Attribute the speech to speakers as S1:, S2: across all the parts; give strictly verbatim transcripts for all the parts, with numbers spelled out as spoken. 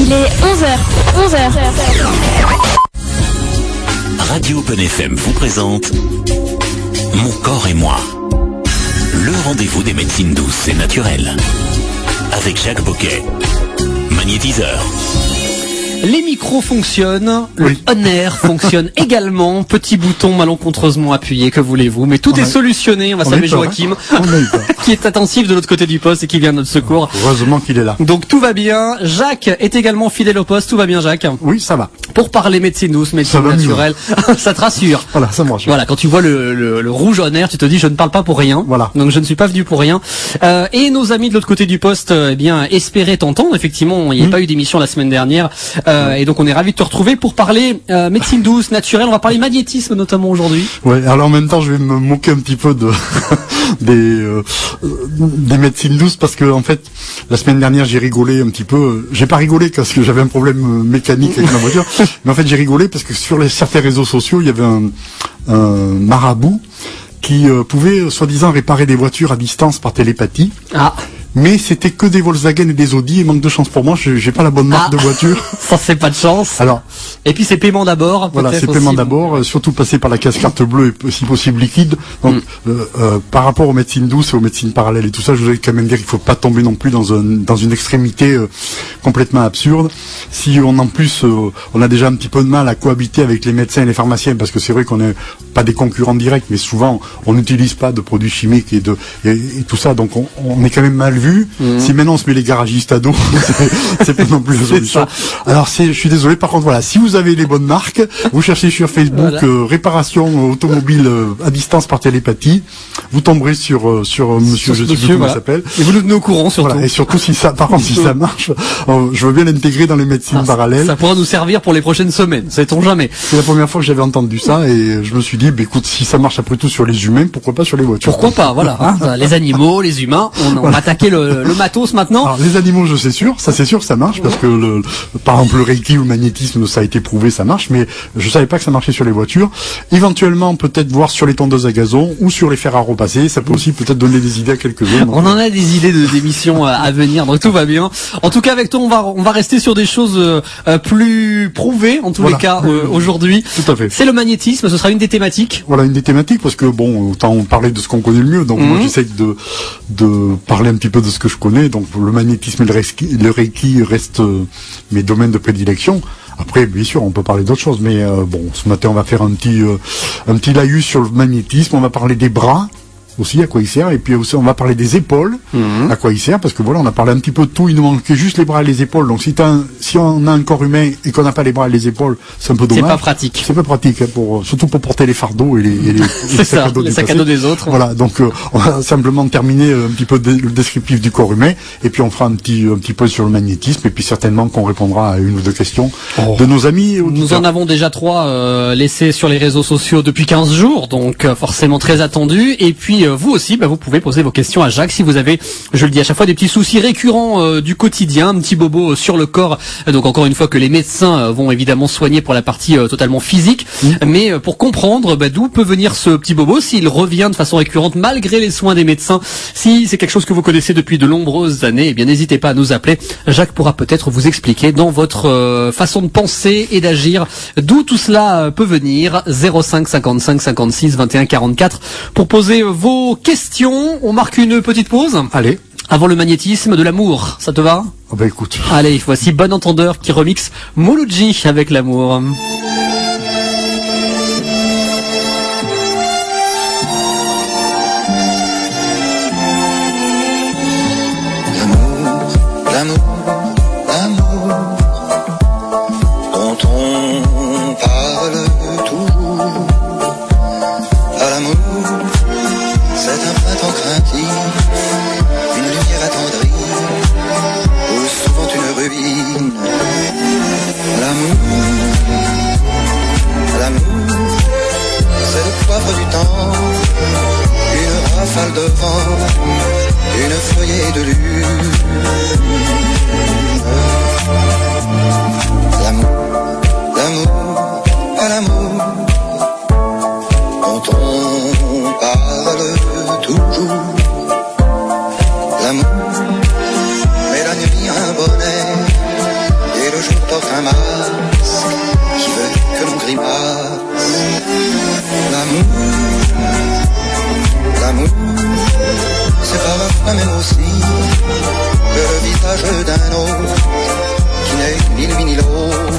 S1: Il est onze heures. onze heures.
S2: Radio Open F M vous présente Mon corps et moi. Le rendez-vous des médecines douces et naturelles. Avec Jacques Boquet, magnétiseur.
S3: Les micros fonctionnent,
S4: oui.
S3: Le on-air fonctionne également. Petit bouton malencontreusement appuyé, que voulez-vous. Mais tout
S4: on
S3: est
S4: a...
S3: solutionné. On va
S4: on
S3: saluer Joachim, hein, qui est attentif de l'autre côté du poste et qui vient à notre secours.
S4: Heureusement qu'il est là.
S3: Donc tout va bien. Jacques est également fidèle au poste. Tout va bien, Jacques?
S4: Oui, ça va.
S3: Pour parler médecine douce, médecine naturelle, ça te rassure.
S4: Voilà, ça me rassure.
S3: Voilà, quand tu vois le, le, le rouge on air, tu te dis je ne parle pas pour rien.
S4: Voilà.
S3: Donc je ne suis pas venu pour rien. Euh, et nos amis de l'autre côté du poste, eh bien, espéraient t'entendre. Effectivement, il n'y a mmh. pas eu d'émission la semaine dernière, euh, et donc on est ravis de te retrouver pour parler euh, médecine douce, naturelle. On va parler magnétisme notamment aujourd'hui.
S4: Ouais. Alors en même temps, je vais me moquer un petit peu de des euh, des médecines douces parce que en fait, la semaine dernière, j'ai rigolé un petit peu. J'ai pas rigolé parce que j'avais un problème mécanique avec ma voiture, mais en fait, j'ai rigolé parce que sur les certains réseaux sociaux, il y avait un, un marabout qui euh, pouvait soi-disant réparer des voitures à distance par télépathie.
S3: Ah.
S4: Mais c'était que des Volkswagen et des Audi, et manque de chance pour moi, je j'ai pas la bonne marque
S3: ah.
S4: de voiture.
S3: Ça c'est pas de chance.
S4: Alors.
S3: Et puis c'est paiement d'abord.
S4: Voilà, c'est paiement d'abord, euh, surtout passer par la caisse carte bleue et si possible liquide. Donc, mm. euh, euh, par rapport aux médecines douces et aux médecines parallèles et tout ça, je voudrais quand même dire qu'il faut pas tomber non plus dans un, dans une extrémité euh, complètement absurde. Si on en plus, euh, on a déjà un petit peu de mal à cohabiter avec les médecins et les pharmaciens, parce que c'est vrai qu'on n'est pas des concurrents directs, mais souvent on n'utilise pas de produits chimiques et de et, et tout ça, donc on, on est quand même mal vu. Mmh. Si maintenant on se met les garagistes à dos, c'est, c'est pas non plus la solution. Alors c'est, je suis désolé, par contre voilà, si vous avez les bonnes marques, vous cherchez sur Facebook voilà. euh, réparation automobile euh, à distance par télépathie, vous tomberez sur euh, sur euh, Monsieur, je sais plus comment voilà. il s'appelle.
S3: Et vous nous tenez au courant surtout.
S4: Voilà. Et surtout si ça, par contre si ça marche, euh, je veux bien l'intégrer dans les médecines ah, parallèles.
S3: Ça pourra nous servir pour les prochaines semaines, sait-on jamais.
S4: C'est la première fois que j'avais entendu ça et je me suis dit, bah, écoute, si ça marche après tout sur les humains, pourquoi pas sur les voitures?
S3: Pourquoi pas, voilà. Hein, les animaux, les humains, on, on va attaquer le, le matos maintenant.
S4: Alors, les animaux, je sais sûr, ça c'est sûr, ça marche, parce que le, le, par exemple le Reiki ou le magnétisme, ça a été prouvé, ça marche, mais je savais pas que ça marchait sur les voitures. Éventuellement, peut-être voir sur les tondeuses à gazon ou sur les fers à repasser, ça peut aussi peut-être donner des idées à quelques-uns.
S3: On en a des idées de d'émissions à venir, donc tout va bien. En tout cas, avec toi, on va on va rester sur des choses euh, plus prouvées, en tous voilà. les cas, euh, aujourd'hui.
S4: Tout à fait.
S3: C'est le magnétisme, ce sera une des thématiques.
S4: Voilà, une des thématiques, parce que bon, autant parler de ce qu'on connaît le mieux, donc mmh. moi j'essaie de de parler un petit peu de ce que je connais, donc le magnétisme et le Reiki, le Reiki restent euh, mes domaines de prédilection. Après, bien sûr, on peut parler d'autres choses, mais euh, bon, ce matin, on va faire un petit euh, un petit laïus sur le magnétisme. On va parler des bras aussi, à quoi il sert, et puis aussi on va parler des épaules, mmh. à quoi il sert, parce que voilà, on a parlé un petit peu de tout, il nous manquait juste les bras et les épaules, donc si, t'as un, si on a un corps humain et qu'on n'a pas les bras et les épaules, c'est un peu dommage.
S3: C'est pas pratique.
S4: C'est pas pratique, hein, pour, surtout pour porter les fardeaux et les, et les,
S3: et les sacs à dos, les sacs à dos des autres.
S4: Voilà, donc euh, on va simplement terminer un petit peu de, le descriptif du corps humain, et puis on fera un petit, un petit peu sur le magnétisme, et puis certainement qu'on répondra à une ou deux questions oh. de nos amis.
S3: Nous en avons déjà trois euh, laissés sur les réseaux sociaux depuis quinze jours, donc euh, forcément très attendus, et puis euh, vous aussi, bah, vous pouvez poser vos questions à Jacques si vous avez, je le dis à chaque fois, des petits soucis récurrents euh, du quotidien, un petit bobo euh, sur le corps. Donc encore une fois que les médecins euh, vont évidemment soigner pour la partie euh, totalement physique, mmh. mais euh, pour comprendre bah, d'où peut venir ce petit bobo, s'il revient de façon récurrente malgré les soins des médecins, si c'est quelque chose que vous connaissez depuis de nombreuses années, eh bien n'hésitez pas à nous appeler. Jacques pourra peut-être vous expliquer dans votre euh, façon de penser et d'agir d'où tout cela euh, peut venir. Zéro cinq cinquante-cinq cinquante-six vingt et un quarante-quatre pour poser euh, vos questions. On marque une petite pause.
S4: Allez.
S3: Avant le magnétisme de l'amour, ça te va?
S4: Oh bah écoute.
S3: Allez, voici Bon Entendeur qui remixe Mouloudji avec l'amour.
S5: L'amour, l'amour, l'amour dont on parle toujours. À l'amour, c'est un printemps craintif, une lumière attendrie, ou souvent une ruine. L'amour, un masque qui veut que l'on grimace. L'amour, l'amour, c'est parfois même aussi que le visage d'un autre qui n'est ni lui ni l'autre.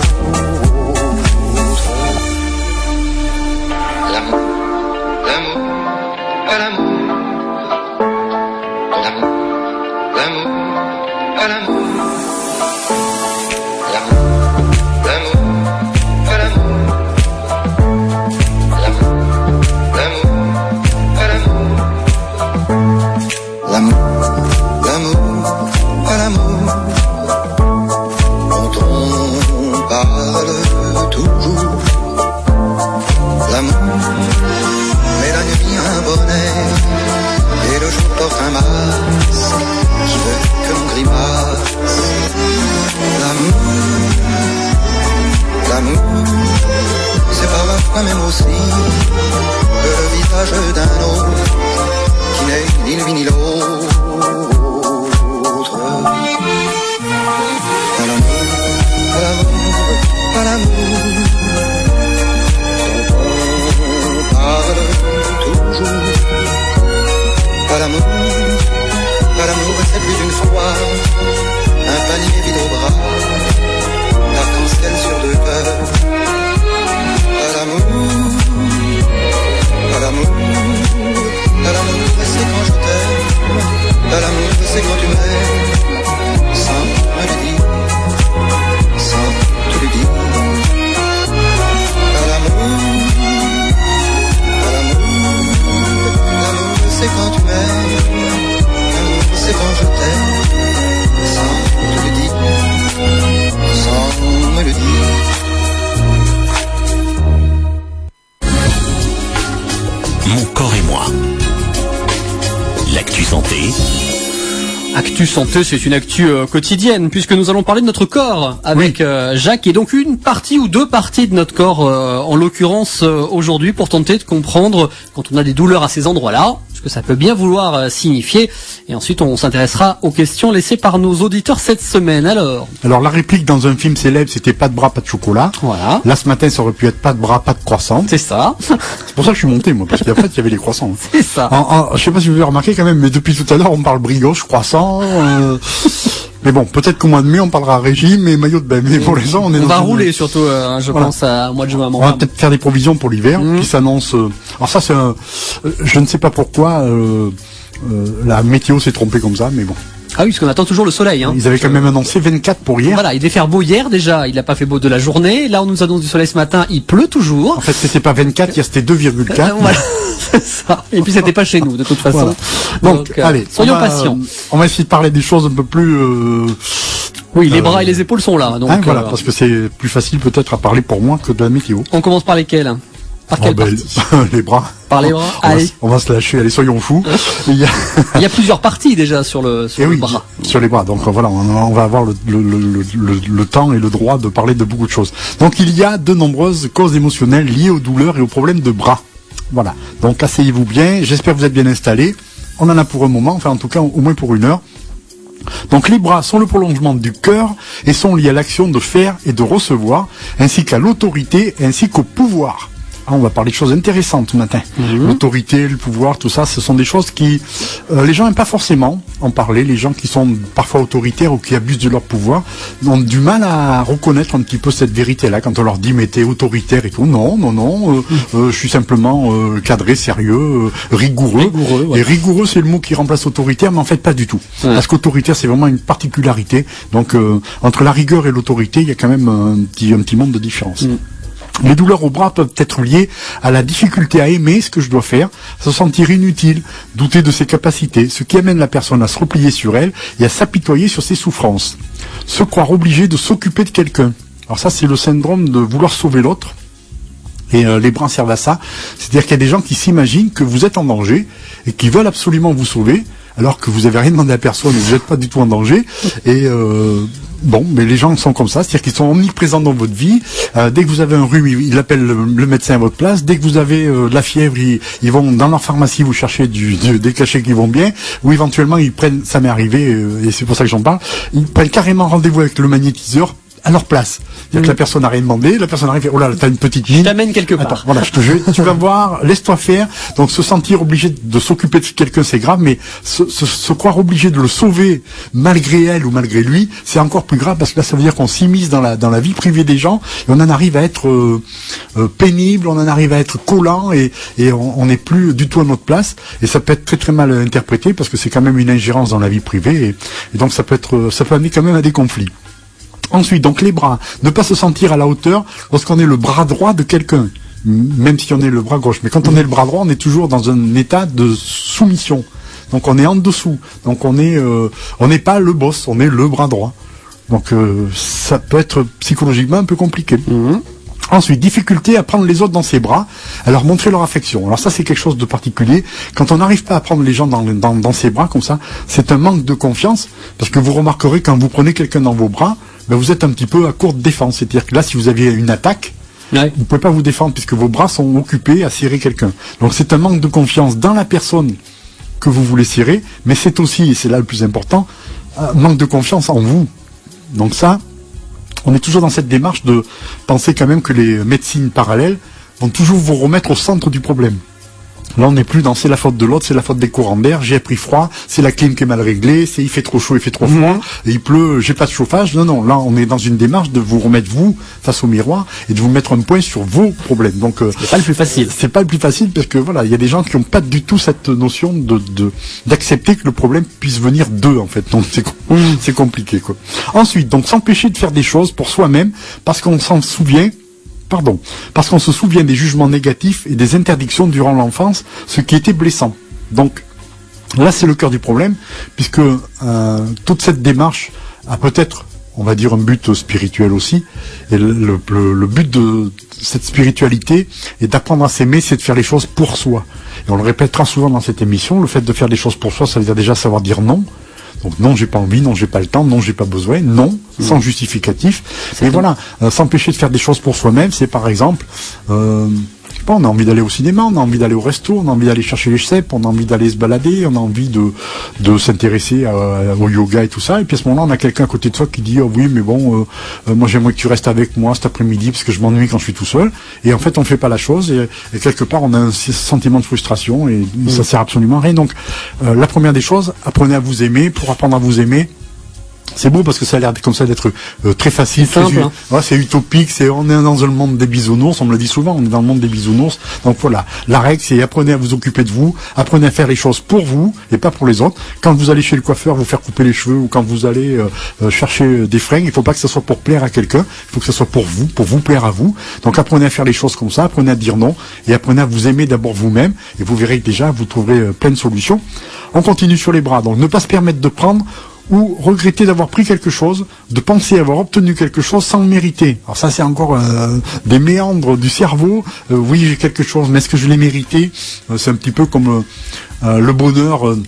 S5: L'amour, l'amour, à l'amour, l'amour, l'amour, à l'amour, l'amour, l'amour, à l'amour, l'amour, l'amour, à l'amour, l'amour, l'amour, à l'amour, dont on parle toujours. L'amour, mais la nuit un bonnet, et le jour porte un masque qui veut que l'on grimace. L'amour, l'amour, c'est parfois même aussi que le visage d'un autre qui n'est ni lui ni l'autre. À l'amour, à l'amour, à l'amour, parle toujours. À l'amour, à l'amour, c'est plus d'une fois un panier vide au bras, d'arc-en-ciel sur deux cœurs. À l'amour, à l'amour, à l'amour, c'est quand je t'aime. À l'amour, c'est quand tu m'aimes, sans me le dire, sans te le dire. À l'amour, c'est quand tu m'aimes, l'amour c'est quand je t'aime, sans te le dire, sans me le dire.
S2: Mon corps et moi. L'actu santé.
S3: Actu santé, c'est une actu euh, quotidienne, puisque nous allons parler de notre corps avec oui. euh, Jacques, et donc une partie ou deux parties de notre corps, euh, en l'occurrence euh, aujourd'hui, pour tenter de comprendre quand on a des douleurs à ces endroits-là, ce que ça peut bien vouloir euh, signifier. Et ensuite, on s'intéressera aux questions laissées par nos auditeurs cette semaine. Alors,
S4: Alors la réplique dans un film célèbre, c'était pas de bras, pas de chocolat.
S3: Voilà.
S4: Là, ce matin, ça aurait pu être pas de bras, pas de croissant.
S3: C'est ça.
S4: C'est pour ça que je suis monté, moi, parce qu'en fait, il y avait les croissants.
S3: C'est ça.
S4: En, en, je sais pas si vous avez remarqué quand même, mais depuis tout à l'heure, on parle brioche, croissant. Euh... Mais bon, peut-être qu'au mois de mai, on parlera régime et maillot de bain. Mais pour l'instant, on est
S3: on
S4: dans
S3: va
S4: une...
S3: rouler surtout, euh, je
S4: voilà.
S3: pense, à, au mois de juin.
S4: On va peut-être faire des provisions pour l'hiver, mmh. qui s'annonce. Euh... Alors ça, c'est un... Je ne sais pas pourquoi euh, euh, la météo s'est trompée comme ça, mais bon.
S3: Ah oui, parce qu'on attend toujours le soleil. Hein.
S4: Ils avaient quand même annoncé vingt-quatre pour hier.
S3: Voilà, il devait faire beau hier déjà, il n'a pas fait beau de la journée. Là, on nous annonce du soleil ce matin, il pleut toujours.
S4: En fait, c'était pas vingt-quatre, hier c'était deux virgule quatre.
S3: Euh, voilà, c'est ça. Et puis c'était pas chez nous, de toute façon.
S4: Voilà. Donc,
S3: Donc euh,
S4: allez,
S3: soyons
S4: on va,
S3: patients.
S4: Euh, on va essayer de parler des choses un peu plus... Euh,
S3: oui, les
S4: euh,
S3: bras et les épaules sont là. Donc,
S4: hein, voilà,
S3: euh,
S4: parce que c'est plus facile peut-être à parler pour moi que de la météo.
S3: On commence par lesquels? Par quelle
S4: oh, ben,
S3: partie?
S4: Les bras.
S3: Par les bras.
S4: On
S3: Allez.
S4: va, on va se lâcher, allez, soyons fous. Il y a,
S3: il y a plusieurs parties déjà sur le, sur
S4: et
S3: le
S4: oui,
S3: bras.
S4: Sur les bras. Donc voilà, on, on va avoir le, le, le, le, le temps et le droit de parler de beaucoup de choses. Donc il y a de nombreuses causes émotionnelles liées aux douleurs et aux problèmes de bras. Voilà. Donc asseyez-vous bien. J'espère que vous êtes bien installés. On en a pour un moment, enfin en tout cas au moins pour une heure. Donc les bras sont le prolongement du cœur et sont liés à l'action de faire et de recevoir, ainsi qu'à l'autorité ainsi qu'au pouvoir. Ah, on va parler de choses intéressantes ce matin. Mmh. L'autorité, le pouvoir, tout ça, ce sont des choses qui... Euh, les gens n'aiment pas forcément en parler. Les gens qui sont parfois autoritaires ou qui abusent de leur pouvoir ont du mal à reconnaître un petit peu cette vérité-là quand on leur dit « mais t'es autoritaire » et tout. Non, non, non, euh, mmh. euh, je suis simplement euh, cadré, sérieux, euh, rigoureux. rigoureux ouais. Et rigoureux, c'est le mot qui remplace autoritaire, mais en fait pas du tout. Ouais. Parce qu'autoritaire, c'est vraiment une particularité. Donc, euh, entre la rigueur et l'autorité, il y a quand même un petit, un petit monde de différence. Mmh. Les douleurs au bras peuvent être liées à la difficulté à aimer ce que je dois faire, se sentir inutile, douter de ses capacités, ce qui amène la personne à se replier sur elle et à s'apitoyer sur ses souffrances. Se croire obligé de s'occuper de quelqu'un. Alors ça, c'est le syndrome de vouloir sauver l'autre. Et euh, les bras servent à ça. C'est-à-dire qu'il y a des gens qui s'imaginent que vous êtes en danger et qui veulent absolument vous sauver, alors que vous avez rien demandé à personne et vous n'êtes pas du tout en danger. Et euh, bon, mais les gens sont comme ça, c'est-à-dire qu'ils sont omniprésents dans votre vie. Euh, dès que vous avez un rhume, ils, ils appellent le, le médecin à votre place. Dès que vous avez euh, de la fièvre, ils, ils vont dans leur pharmacie vous chercher du, du, des cachets qui vont bien. Ou éventuellement, ils prennent, ça m'est arrivé, euh, et c'est pour ça que j'en parle, ils prennent carrément rendez-vous avec le magnétiseur à leur place. C'est-à-dire mmh. que la personne n'a rien demandé, la personne arrive, oh là, t'as une petite mine.
S3: Je t'amène quelque part.
S4: Attends, voilà, je te, je, tu vas voir, laisse-toi faire. Donc, se sentir obligé de s'occuper de quelqu'un, c'est grave, mais se, se, se croire obligé de le sauver malgré elle ou malgré lui, c'est encore plus grave parce que là, ça veut dire qu'on s'immisce dans la, dans la vie privée des gens et on en arrive à être euh, euh, pénible, on en arrive à être collant et, et on n'est plus du tout à notre place. Et ça peut être très très mal interprété parce que c'est quand même une ingérence dans la vie privée et, et donc ça peut être, ça peut amener quand même à des conflits. Ensuite, donc les bras, ne pas se sentir à la hauteur lorsqu'on est le bras droit de quelqu'un, même si on est le bras gauche. Mais quand on est le bras droit, on est toujours dans un état de soumission. Donc on est en dessous. Donc on est, euh, on n'est pas le boss, on est le bras droit. Donc euh, ça peut être psychologiquement un peu compliqué. Mmh. Ensuite, difficulté à prendre les autres dans ses bras, à leur montrer leur affection. Alors ça, c'est quelque chose de particulier. Quand on n'arrive pas à prendre les gens dans, dans, dans ses bras comme ça, c'est un manque de confiance, parce que vous remarquerez quand vous prenez quelqu'un dans vos bras, ben vous êtes un petit peu à court de défense. C'est-à-dire que là, si vous aviez une attaque, ouais. vous ne pouvez pas vous défendre, puisque vos bras sont occupés à serrer quelqu'un. Donc c'est un manque de confiance dans la personne que vous voulez serrer, mais c'est aussi, et c'est là le plus important, un manque de confiance en vous. Donc ça, on est toujours dans cette démarche de penser quand même que les médecines parallèles vont toujours vous remettre au centre du problème. Là, on n'est plus dans c'est la faute de l'autre, c'est la faute des courants d'air, j'ai pris froid, c'est la clim qui est mal réglée, c'est il fait trop chaud, il fait trop froid, mmh. et il pleut, j'ai pas de chauffage. Non, non, là, on est dans une démarche de vous remettre vous face au miroir et de vous mettre un point sur vos problèmes. Donc, euh,
S3: c'est pas le plus facile.
S4: C'est pas le plus facile parce que voilà, il y a des gens qui n'ont pas du tout cette notion de, de d'accepter que le problème puisse venir d'eux en fait. Donc c'est mmh. c'est compliqué quoi. Ensuite, donc s'empêcher de faire des choses pour soi-même parce qu'on s'en souvient. Pardon, parce qu'on se souvient des jugements négatifs et des interdictions durant l'enfance, ce qui était blessant. Donc, là, c'est le cœur du problème, puisque euh, toute cette démarche a peut-être, on va dire, un but spirituel aussi. Et le, le, le but de cette spiritualité est d'apprendre à s'aimer, c'est de faire les choses pour soi. Et on le répétera souvent dans cette émission, le fait de faire des choses pour soi, ça veut dire déjà savoir dire non. Donc non, j'ai pas envie, non, j'ai pas le temps, non, j'ai pas besoin, non, mmh. sans justificatif. Mais voilà, euh, s'empêcher de faire des choses pour soi-même, c'est par exemple, euh, je sais pas, on a envie d'aller au cinéma, on a envie d'aller au resto, on a envie d'aller chercher les cèpes, on a envie d'aller se balader, on a envie de de s'intéresser à, au yoga et tout ça. Et puis à ce moment-là, on a quelqu'un à côté de soi qui dit, oh oui, mais bon, euh, euh, moi j'aimerais que tu restes avec moi cet après-midi parce que je m'ennuie quand je suis tout seul. Et en fait, on fait pas la chose et, et quelque part, on a un sentiment de frustration et mmh. ça sert absolument à rien. Donc, euh, la première des choses, apprenez à vous aimer. Pour apprendre à vous aimer, c'est beau parce que ça a l'air comme ça d'être euh, très facile,
S3: c'est simple,
S4: très,
S3: hein.
S4: ouais, c'est utopique, c'est on est dans le monde des bisounours, on me le dit souvent, on est dans le monde des bisounours. Donc voilà, la règle c'est apprenez à vous occuper de vous, apprenez à faire les choses pour vous et pas pour les autres. Quand vous allez chez le coiffeur vous faire couper les cheveux ou quand vous allez euh, euh, chercher des fringues, il faut pas que ce soit pour plaire à quelqu'un, il faut que ce soit pour vous, pour vous plaire à vous. Donc apprenez à faire les choses comme ça, apprenez à dire non et apprenez à vous aimer d'abord vous-même et vous verrez que déjà vous trouverez euh, plein de solutions. On continue sur les bras, donc ne pas se permettre de prendre ou regretter d'avoir pris quelque chose, de penser avoir obtenu quelque chose sans le mériter. Alors ça, c'est encore euh, des méandres du cerveau. Euh, oui, j'ai quelque chose, mais est-ce que je l'ai mérité? euh, C'est un petit peu comme euh, le bonheur, euh,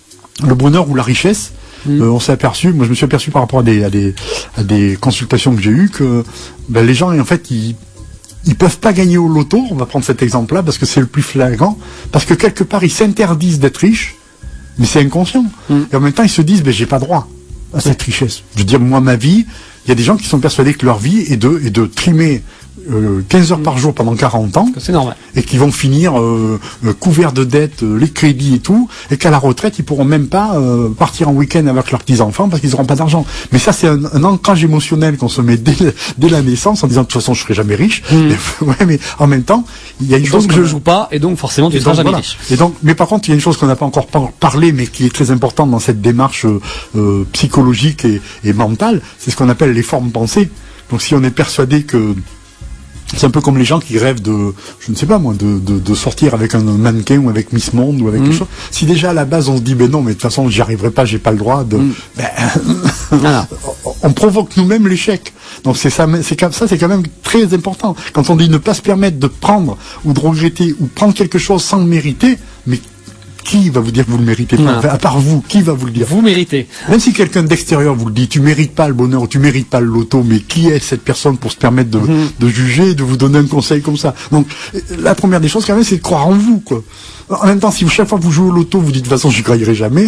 S4: le bonheur ou la richesse. Mmh. Euh, on s'est aperçu, moi je me suis aperçu par rapport à des, à des, à des consultations que j'ai eues, que ben, les gens, en fait, ils ils peuvent pas gagner au loto. On va prendre cet exemple-là parce que c'est le plus flagrant, parce que quelque part, ils s'interdisent d'être riches. Mais c'est inconscient. Mmh. Et en même temps, ils se disent, ben, j'ai pas droit à cette richesse. Je veux dire, moi, ma vie, il y a des gens qui sont persuadés que leur vie est de, est de trimer euh, quinze heures par jour pendant quarante ans.
S3: C'est normal.
S4: Et qui vont finir euh, euh, couverts de dettes, euh, les crédits et tout, et qu'à la retraite, ils pourront même pas euh, partir en week-end avec leurs petits-enfants parce qu'ils n'auront pas d'argent. Mais ça, c'est un, un ancrage émotionnel qu'on se met dès, dès la naissance en disant, de toute façon, je serai jamais riche. Mmh. Et, ouais, mais en même temps, il y a une chose
S3: donc je joue pas, et donc forcément, tu ne seras jamais voilà. riche.
S4: Et donc, mais par contre, il y a une chose qu'on n'a pas encore par- parlé, mais qui est très importante dans cette démarche euh, psychologique et, et mentale, c'est ce qu'on appelle les formes pensées. Donc, si on est persuadé que c'est un peu comme les gens qui rêvent de, je ne sais pas moi, de, de, de sortir avec un mannequin ou avec Miss Monde ou avec mmh. quelque chose. Si déjà à la base on se dit, ben non, mais de toute façon j'y arriverai pas, j'ai pas le droit de, mmh. ben, voilà. On provoque nous-mêmes l'échec. Donc c'est ça, c'est ça, c'est quand même très important. Quand on dit ne pas se permettre de prendre ou de regretter ou prendre quelque chose sans le mériter, mais qui va vous dire que vous le méritez pas?
S3: Non.
S4: Enfin, à part vous, qui va vous le dire?
S3: Vous méritez.
S4: Même si quelqu'un d'extérieur vous le dit, tu mérites pas le bonheur, tu mérites pas le loto, mais qui est cette personne pour se permettre de,
S3: Mmh.
S4: de juger, de vous donner un conseil comme ça? Donc, la première des choses, quand même, c'est de croire en vous, quoi. En même temps, si chaque fois que vous jouez au loto, vous dites, de toute façon, je gagnerai jamais,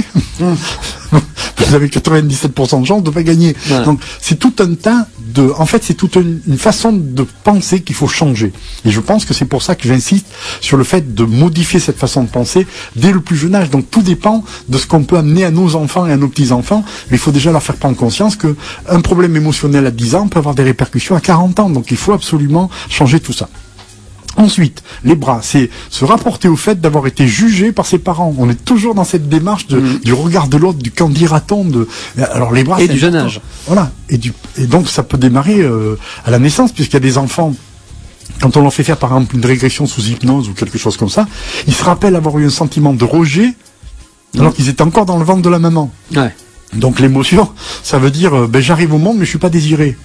S4: vous avez quatre-vingt-dix-sept pour cent de chance de pas gagner.
S3: Ouais.
S4: Donc, c'est tout un tas de, en fait, c'est toute une, une façon de penser qu'il faut changer. Et je pense que c'est pour ça que j'insiste sur le fait de modifier cette façon de penser dès le plus jeune âge. Donc, tout dépend de ce qu'on peut amener à nos enfants et à nos petits-enfants. Mais il faut déjà leur faire prendre conscience que un problème émotionnel à dix ans peut avoir des répercussions à quarante ans. Donc, il faut absolument changer tout ça. Ensuite, les bras, c'est se rapporter au fait d'avoir été jugé par ses parents. On est toujours dans cette démarche de,
S3: Mmh.
S4: du regard de l'autre, du qu'en dira-t-on de. Alors les bras,
S3: Et
S4: c'est
S3: du jeune
S4: important.
S3: âge.
S4: Voilà. Et du et donc ça peut démarrer euh, à la naissance, puisqu'il y a des enfants. Quand on leur fait faire par exemple une régression sous hypnose ou quelque chose comme ça, ils se rappellent avoir eu un sentiment de rejet alors qu'ils étaient encore dans le ventre de la maman.
S3: Ouais.
S4: Donc l'émotion, ça veut dire euh, ben j'arrive au monde mais je suis pas désiré.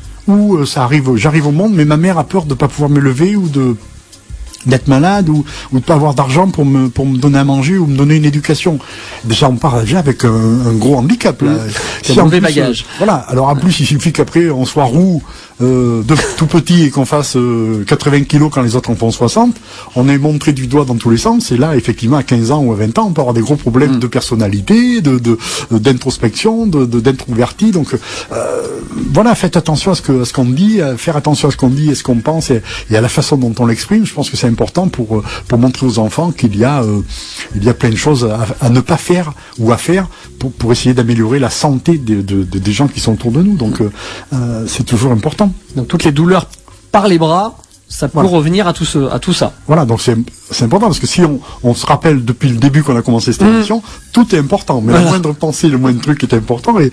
S4: Ou euh, ça arrive, j'arrive au monde mais ma mère a peur de pas pouvoir me lever ou de d'être malade ou, ou de pas avoir d'argent pour me pour me donner à manger ou me donner une éducation. Déjà on part déjà avec un, un gros handicap là.
S3: C'est
S4: Si
S3: un
S4: en
S3: mauvais
S4: plus,
S3: bagage.
S4: euh, voilà. Alors en plus il suffit qu'après on soit roux euh, de tout petit et qu'on fasse euh, quatre-vingts kilos quand les autres en font soixante, on est montré du doigt dans tous les sens. Et là effectivement à quinze ans ou à vingt ans on peut avoir des gros problèmes
S3: Mm.
S4: de personnalité, de de d'introspection, de de- d'introverti. Donc euh, voilà, faites attention à ce que à ce qu'on dit, à faire attention à ce qu'on dit et ce qu'on pense et, et à la façon dont on l'exprime. Je pense que c'est important pour euh, pour montrer aux enfants qu'il y a euh, il y a plein de choses à, à ne pas faire ou à faire pour pour essayer d'améliorer la santé des de, de- des gens qui sont autour de nous. Donc euh, euh, c'est toujours important.
S3: Donc toutes les douleurs par les bras, ça peut
S4: Voilà.
S3: revenir à tout ce, à tout ça.
S4: Voilà, donc c'est c'est important parce que si on, on se rappelle depuis le début qu'on a commencé cette
S3: Mmh.
S4: émission, tout est important, mais
S3: Voilà.
S4: la moindre pensée, le moindre truc est important et, et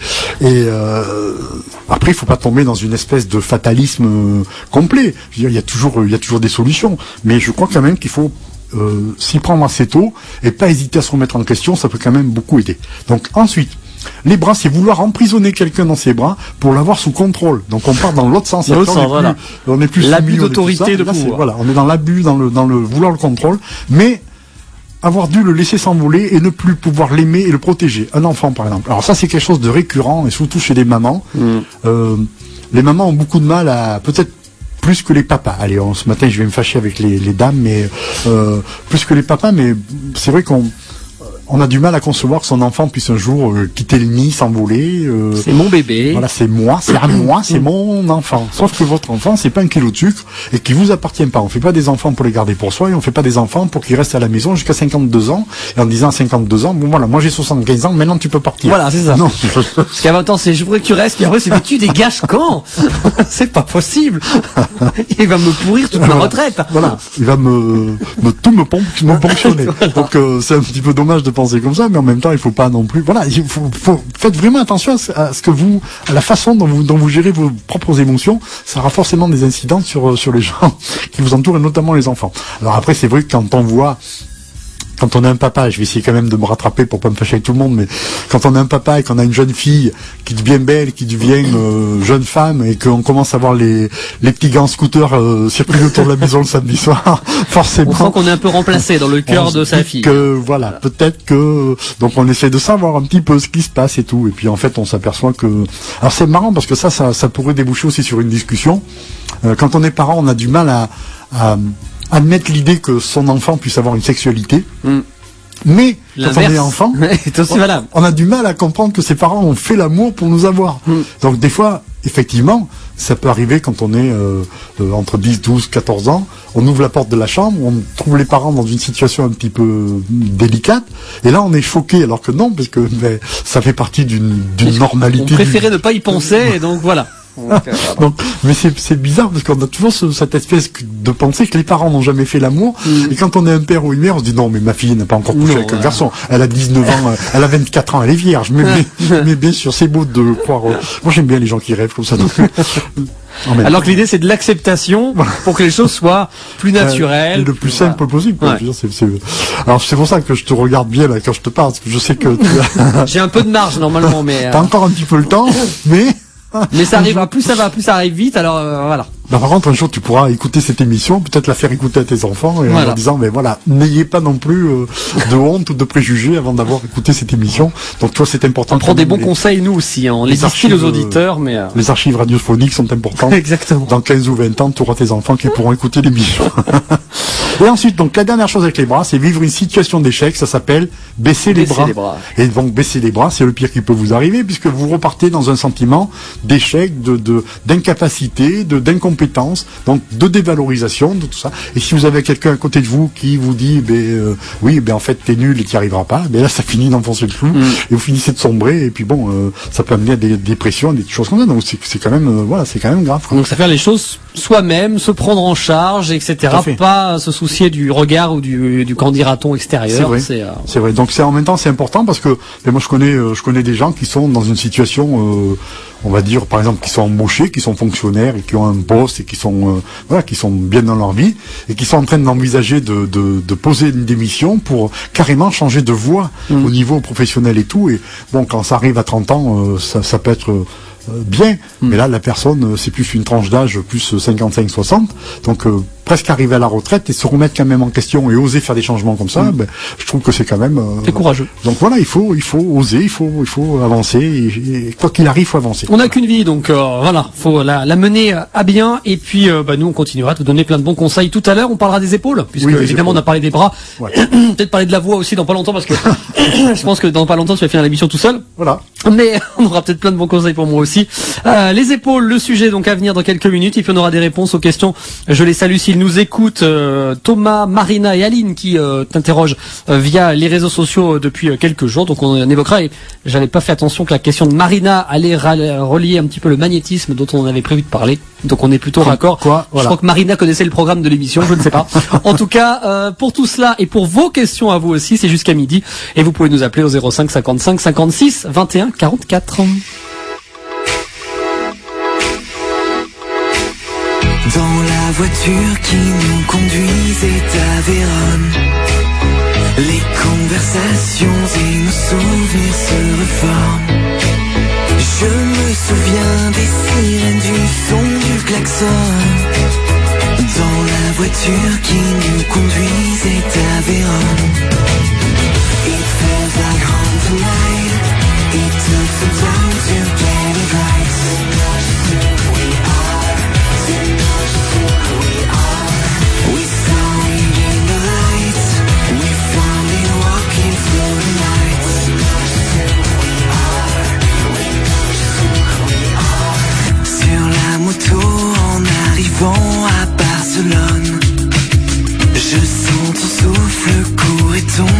S4: euh, après il faut pas tomber dans une espèce de fatalisme euh, complet. Je veux dire, il y a toujours il y a toujours des solutions, mais je crois quand même qu'il faut euh, s'y prendre assez tôt et pas hésiter à se remettre en question, ça peut quand même beaucoup aider. Donc ensuite, les bras, c'est vouloir emprisonner quelqu'un dans ses bras pour l'avoir sous contrôle. Donc on part dans l'autre sens.
S3: Dans l'autre
S4: Après, on
S3: sens,
S4: est
S3: voilà.
S4: plus- on est plus
S3: L'abus
S4: soumis, on est tout
S3: d'autorité,
S4: ça.
S3: de
S4: Là, c'est-
S3: pouvoir.
S4: Voilà, on est dans l'abus, dans le dans le vouloir le contrôle, mais avoir dû le laisser s'envoler et ne plus pouvoir l'aimer et le protéger. Un enfant, par exemple. Alors ça, c'est quelque chose de récurrent, et surtout chez les mamans.
S3: Mm.
S4: Euh, les mamans ont beaucoup de mal à, peut-être plus que les papas. Allez, on- ce matin, je vais me fâcher avec les, les dames, mais euh, plus que les papas, mais c'est vrai qu'on on a du mal à concevoir que son enfant puisse un jour euh, quitter le nid, s'envoler. euh,
S3: C'est mon bébé.
S4: voilà, c'est moi, c'est à moi, c'est mon enfant. Sauf que votre enfant, c'est pas un kilo de sucre et qui vous appartient pas. On fait pas des enfants pour les garder pour soi et on fait pas des enfants pour qu'ils restent à la maison jusqu'à cinquante-deux ans. Et en disant à cinquante-deux ans, bon voilà, moi j'ai soixante-quinze ans, maintenant tu peux partir.
S3: Voilà, c'est ça.
S4: Non.
S3: Parce qu'à vingt ans, c'est je voudrais que tu restes, puis après, c'est mais tu dégages quand? C'est pas possible. Il va me pourrir toute ma retraite.
S4: Voilà, il va me, me tout me, pon- me ponctionner. Donc euh, c'est un petit peu dommage de penser comme ça, mais en même temps il faut pas non plus. Voilà, il faut, faut faites vraiment attention à ce, à ce que vous, à la façon dont vous dont vous gérez vos propres émotions. Ça aura forcément des incidences sur sur les gens qui vous entourent et notamment les enfants. Alors après c'est vrai que quand on voit quand on a un papa, je vais essayer quand même de me rattraper pour pas me fâcher avec tout le monde, mais quand on a un papa et qu'on a une jeune fille qui devient belle, qui devient euh, jeune femme et qu'on commence à voir les les petits gants scooters euh, circuler autour de la maison le samedi soir, forcément.
S3: On sent qu'on est un peu remplacé dans le cœur
S4: on
S3: de
S4: se
S3: sa
S4: dit
S3: fille.
S4: Que voilà, peut-être que donc on essaie de savoir un petit peu ce qui se passe et tout, et puis en fait on s'aperçoit que alors c'est marrant parce que ça ça ça pourrait déboucher aussi sur une discussion. Euh, quand on est parent, on a du mal à, à admettre l'idée que son enfant puisse avoir une sexualité.
S3: Mm.
S4: Mais quand on
S3: L'inverse
S4: est enfant,
S3: est aussi valable.
S4: on a du mal à comprendre que ses parents ont fait l'amour pour nous avoir.
S3: Mm.
S4: Donc des fois, effectivement, ça peut arriver quand on est euh, euh, entre dix, douze, quatorze ans, on ouvre la porte de la chambre, on trouve les parents dans une situation un petit peu délicate, et là on est choqué, alors que non, parce que ben, ça fait partie d'une d'une normalité.
S3: On
S4: du-
S3: préférait ne pas y penser, et donc voilà. Donc, euh,
S4: Donc, mais c'est c'est bizarre parce qu'on a toujours ce- cette espèce de pensée que les parents n'ont jamais fait l'amour,
S3: Mm.
S4: et quand on est un père ou une mère, on se dit non mais ma fille n'a pas encore couché
S3: Non,
S4: avec un
S3: ouais.
S4: garçon, elle a dix-neuf ans, euh, elle a vingt-quatre ans, elle est vierge, mais, mais, mais bien sûr c'est beau de croire, euh, moi j'aime bien les gens qui rêvent comme ça. Donc, en même
S3: Alors
S4: temps,
S3: que l'idée c'est de l'acceptation pour que les choses soient plus
S4: euh,
S3: naturelles.
S4: et le plus simple possible. quoi.
S3: Ouais.
S4: Je veux dire, c'est- c'est- Alors c'est pour ça que je te regarde bien là quand je te parle, parce que je sais que tu as,
S3: J'ai un peu de marge normalement, mais euh,
S4: t'as encore un petit peu le temps, mais
S3: mais ça arrivera. Plus ça va, plus ça arrive vite. Alors euh, voilà.
S4: Bah, par contre, un jour, tu pourras écouter cette émission, peut-être la faire écouter à tes enfants, et voilà. En leur disant, mais voilà, n'ayez pas non plus euh, de honte ou de préjugés avant d'avoir écouté cette émission. Donc, toi, c'est important.
S3: On prend des bons
S4: les,
S3: conseils, nous aussi, hein. On les distille aux auditeurs, mais... Euh...
S4: Les archives radiophoniques sont importantes.
S3: Exactement.
S4: Dans quinze ou vingt ans, tu auras tes enfants qui pourront écouter l'émission. Et ensuite, donc, la dernière chose avec les bras, c'est vivre une situation d'échec, ça s'appelle baisser, les,
S3: baisser
S4: bras.
S3: les bras.
S4: Et donc, baisser les bras, c'est le pire qui peut vous arriver, puisque vous repartez dans un sentiment d'échec, de, de, d'incapacité, de, d'incompétence, donc de dévalorisation, de tout ça. Et si vous avez quelqu'un à côté de vous qui vous dit, ben, euh, oui, ben, en fait, t'es nul et t'y arriveras pas, ben là, ça finit d'enfoncer le clou, mmh. et vous finissez de sombrer, et puis bon, euh, ça peut amener à des dépressions, des choses comme ça. Donc, c'est, c'est quand même, euh, voilà, c'est quand même grave, quoi.
S3: Donc, ça fait les choses soi-même, se prendre en charge, et cetera. Pas se soucier du regard ou du, du qu'en dira-t-on extérieur.
S4: C'est vrai.
S3: C'est, euh...
S4: c'est vrai. Donc, c'est, en même temps, c'est important parce que, ben, moi, je connais, euh, je connais des gens qui sont dans une situation, euh, on va dire, par exemple, qui sont embauchés, qui sont fonctionnaires et qui ont un poste et qui sont, euh, voilà, qui sont bien dans leur vie et qui sont en train d'envisager de, de, de poser une démission pour carrément changer de voie mmh. au niveau professionnel et tout. Et bon, quand ça arrive à trente ans, euh, ça, ça peut être euh, bien, mmh. mais là, la personne, c'est plus une tranche d'âge, plus cinquante-cinq soixante, donc euh, presque arriver à la retraite et se remettre quand même en question et oser faire des changements comme ça, mmh. ben, je trouve que c'est quand même... Euh,
S3: c'est courageux.
S4: Donc voilà, il faut, il faut oser, il faut, il faut avancer, et, et quoi qu'il arrive, il faut avancer.
S3: On n'a qu'une vie, donc euh, voilà, faut la, la mener à bien, et puis euh, bah, nous, on continuera de vous donner plein de bons conseils. Tout à l'heure, on parlera des épaules, puisque oui, évidemment, épaules. On a parlé des bras, ouais. Peut-être parler de la voix aussi dans pas longtemps, parce que je pense que dans pas longtemps, tu vas finir l'émission tout seul.
S4: Voilà.
S3: Mais on aura peut-être plein de bons conseils pour moi aussi. Euh, les épaules, le sujet donc à venir dans quelques minutes, et puis on aura des réponses aux questions. Je les salue s'ils nous écoutent. Euh, Thomas, Marina et Aline qui euh, t'interrogent euh, via les réseaux sociaux euh, depuis euh, quelques jours. Donc on, on évoquera, et j'avais pas fait attention que la question de Marina allait relier un petit peu le magnétisme dont on avait prévu de parler. Donc on est plutôt raccord.
S4: Quoi, voilà.
S3: Je crois que Marina connaissait le programme de l'émission, je ne sais pas. En tout cas, euh, pour tout cela et pour vos questions à vous aussi, c'est jusqu'à midi. Et vous pouvez nous appeler au zéro cinq cinquante-cinq cinquante-six vingt et un quarante-quatre.
S6: Dans la voiture qui nous conduisait à Vérone, les conversations et nos souvenirs se reforment. Je me souviens des sirènes, du son du klaxon. Dans la voiture qui nous conduisait à Vérone. It feels like home tonight. It took some time to get it right. En arrivant à Barcelone, je sens ton souffle court et ton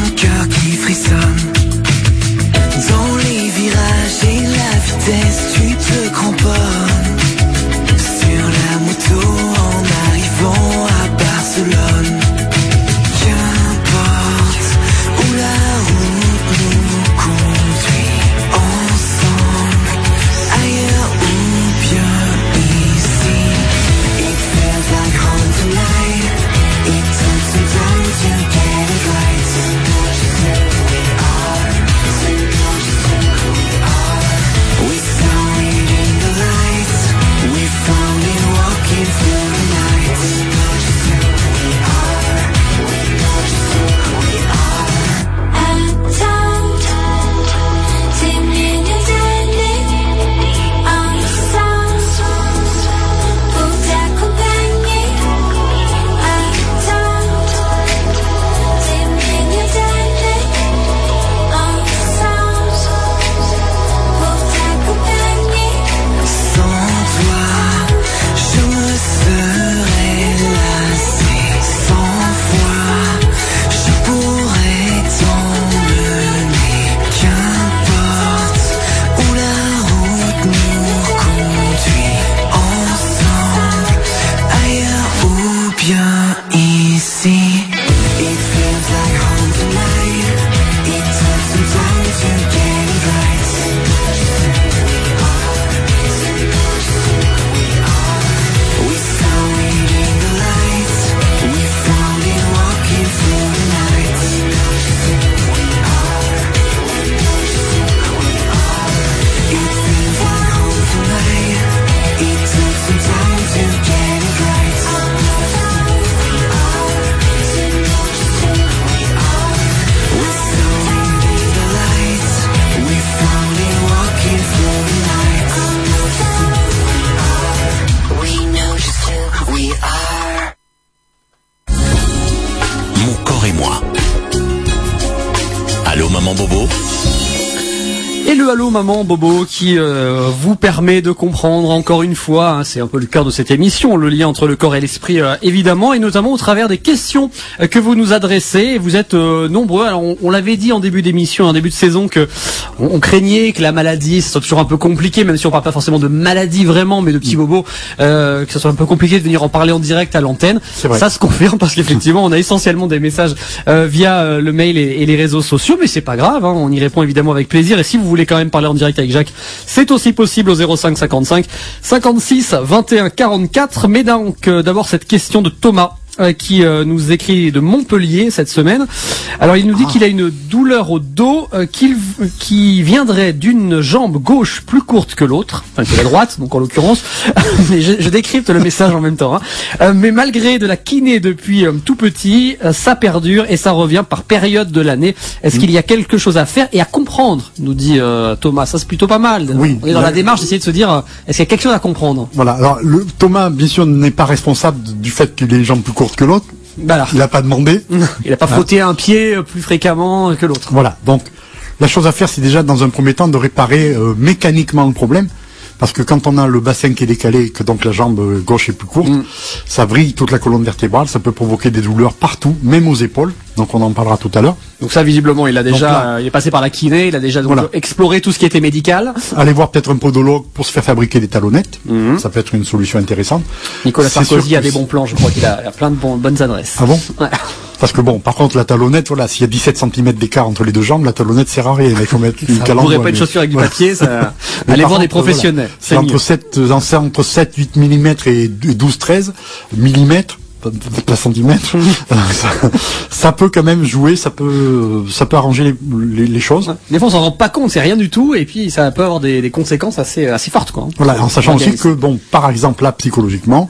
S3: le Allô Maman Bobo qui euh, vous permet de comprendre encore une fois, hein, c'est un peu le cœur de cette émission, le lien entre le corps et l'esprit euh, évidemment, et notamment au travers des questions euh, que vous nous adressez. Vous êtes euh, nombreux. Alors on, on l'avait dit en début d'émission, en début de saison, que on, on craignait que la maladie, ça soit toujours un peu compliqué, même si on parle pas forcément de maladie vraiment, mais de petits bobos, euh, que ça soit un peu compliqué de venir en parler en direct à l'antenne. Ça se confirme parce qu'effectivement on a essentiellement des messages euh, via euh, le mail et, et les réseaux sociaux, mais c'est pas grave, hein, on y répond évidemment avec plaisir. Et si vous voulez quand même parler en direct avec Jacques, c'est aussi possible au zéro cinq cinquante-cinq cinquante-six vingt et un quarante-quatre. Mais donc euh, d'abord cette question de Thomas euh, qui euh, nous écrit de Montpellier cette semaine. Alors il nous dit ah. qu'il a une douleur au dos euh, qu'il, qui viendrait d'une jambe gauche plus courte que l'autre, enfin que la droite, donc en l'occurrence. Mais je, je décrypte le message en même temps. Hein. Euh, mais malgré de la kiné depuis euh, tout petit, euh, ça perdure et ça revient par période de l'année. Est-ce mmh. qu'il y a quelque chose à faire et à comprendre, nous dit euh, Thomas. Ça c'est plutôt pas mal.
S4: Oui,
S3: on est dans la démarche d'essayer de se dire, euh, est-ce qu'il y a quelque chose à comprendre?
S4: Voilà. Alors le, Thomas, bien sûr, n'est pas responsable du fait qu'il ait les jambes plus courtes que l'autre.
S3: Voilà.
S4: Il n'a pas demandé.
S3: Il n'a pas frotté un pied plus fréquemment que l'autre.
S4: Voilà. Donc, la chose à faire, c'est déjà, dans un premier temps, de réparer euh, mécaniquement le problème. Parce que quand on a le bassin qui est décalé et que donc la jambe gauche est plus courte, mm. ça vrille toute la colonne vertébrale, ça peut provoquer des douleurs partout, même aux épaules. Donc on en parlera tout à l'heure.
S3: Donc ça, visiblement, il a déjà, là, euh, il est passé par la kiné, il a déjà donc voilà. exploré tout ce qui était médical.
S4: Allez voir peut-être un podologue pour se faire fabriquer des talonnettes. Mm-hmm. Ça peut être une solution intéressante.
S3: Nicolas Sarkozy a des bons plans, je crois qu'il a, il a plein de bon, bonnes adresses.
S4: Ah bon? Ouais. Parce que bon, par contre, la talonnette, voilà, s'il y a dix-sept centimètres d'écart entre les deux jambes, la talonnette sert à rien. Il faut mettre une calandre.
S3: Vous n'aurez pas une chaussure avec du papier, ça. Allez voir des professionnels.
S4: Voilà. C'est entre sept, entre sept, huit millimètres et douze, treize millimètres. Pas centimètres, ça, ça peut quand même jouer, ça peut, ça peut arranger les, les, les choses.
S3: Des fois, on s'en rend pas compte, c'est rien du tout, et puis ça peut avoir des, des conséquences assez, assez fortes, quoi.
S4: Voilà, en sachant aussi que, bon, par exemple, là, psychologiquement,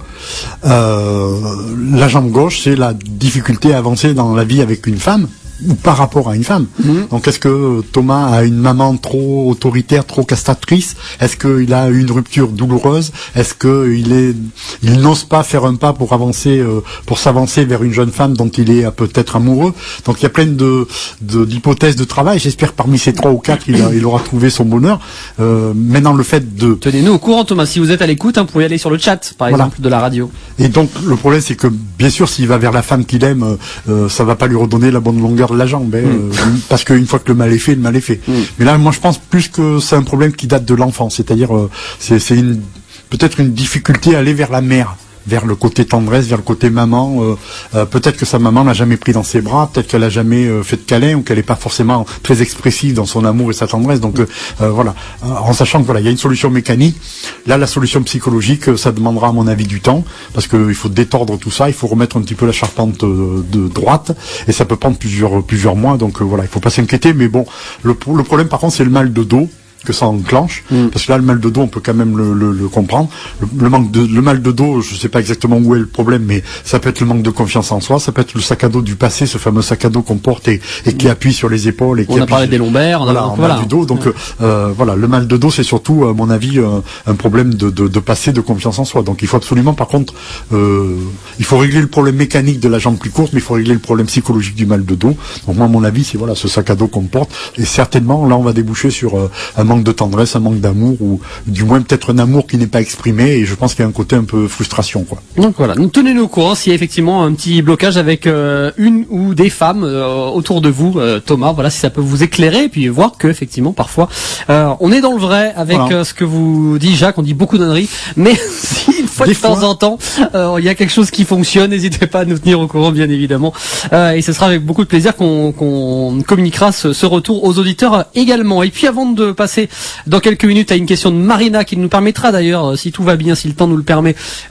S4: euh, la jambe gauche, c'est la difficulté à avancer dans la vie avec une femme. Ou par rapport à une femme. Mmh. Donc est-ce que Thomas a une maman trop autoritaire, trop castratrice? Est-ce qu'il a une rupture douloureuse? Est-ce qu'il est, il n'ose pas faire un pas pour avancer, euh, pour s'avancer vers une jeune femme dont il est euh, peut-être amoureux? Donc il y a plein de, de d'hypothèses de travail. J'espère que parmi ces trois ou quatre, il, a, il aura trouvé son bonheur. Euh, maintenant le fait de...
S3: Tenez-nous au courant, Thomas. Si vous êtes à l'écoute, hein, vous pouvez aller sur le chat, par voilà. exemple, de la radio.
S4: Et donc le problème, c'est que bien sûr, s'il va vers la femme qu'il aime, euh, ça va pas lui redonner la bonne longueur de la jambe, hein, mmh. euh, parce qu'une fois que le mal est fait, le mal est fait. Mmh. Mais là, moi, je pense plus que c'est un problème qui date de l'enfance, c'est-à-dire euh, c'est, c'est une peut-être une difficulté à aller vers la mère, vers le côté tendresse, vers le côté maman. Euh, euh, peut-être que sa maman l'a jamais pris dans ses bras, peut-être qu'elle a jamais euh, fait de câlin, ou qu'elle n'est pas forcément très expressive dans son amour et sa tendresse. Donc euh, euh, voilà, en sachant que voilà, il y a une solution mécanique. Là, la solution psychologique, ça demandera à mon avis du temps, parce qu'il faut détordre tout ça, il faut remettre un petit peu la charpente euh, de droite, et ça peut prendre plusieurs plusieurs mois. Donc euh, voilà, il faut pas s'inquiéter. Mais bon, le, le problème par contre, c'est le mal de dos que ça enclenche, mmh. parce que là le mal de dos on peut quand même le, le, le comprendre. Le, le manque de le mal de dos, je sais pas exactement où est le problème, mais ça peut être le manque de confiance en soi, ça peut être le sac à dos du passé, ce fameux sac à dos qu'on porte et, et qui appuie sur les épaules. Et qui
S3: on a
S4: appuie
S3: parlé
S4: sur...
S3: des lombaires, on
S4: voilà,
S3: a
S4: on
S3: voilà.
S4: a du dos. Donc ouais. euh, voilà, le mal de dos c'est surtout, à mon avis, un, un problème de, de, de passé, de confiance en soi. Donc il faut absolument, par contre, euh, il faut régler le problème mécanique de la jambe plus courte, mais il faut régler le problème psychologique du mal de dos. Donc moi, à mon avis, c'est voilà ce sac à dos qu'on porte, et certainement là on va déboucher sur euh, un manque de tendresse, un manque d'amour, ou du moins peut-être un amour qui n'est pas exprimé, et je pense qu'il y a un côté un peu frustration, quoi.
S3: Donc voilà, nous tenez-nous au courant s'il y a effectivement un petit blocage avec euh, une ou des femmes euh, autour de vous, euh, Thomas, voilà, si ça peut vous éclairer, et puis voir que effectivement parfois euh, on est dans le vrai avec voilà. euh, ce que vous dit Jacques, on dit beaucoup d'âneries, mais si une fois des de fois. temps en temps euh, il y a quelque chose qui fonctionne, n'hésitez pas à nous tenir au courant, bien évidemment, euh, et ce sera avec beaucoup de plaisir qu'on, qu'on communiquera ce, ce retour aux auditeurs également. Et puis avant de passer dans quelques minutes à une question de Marina qui nous permettra d'ailleurs, si tout va bien, si le temps nous le permet,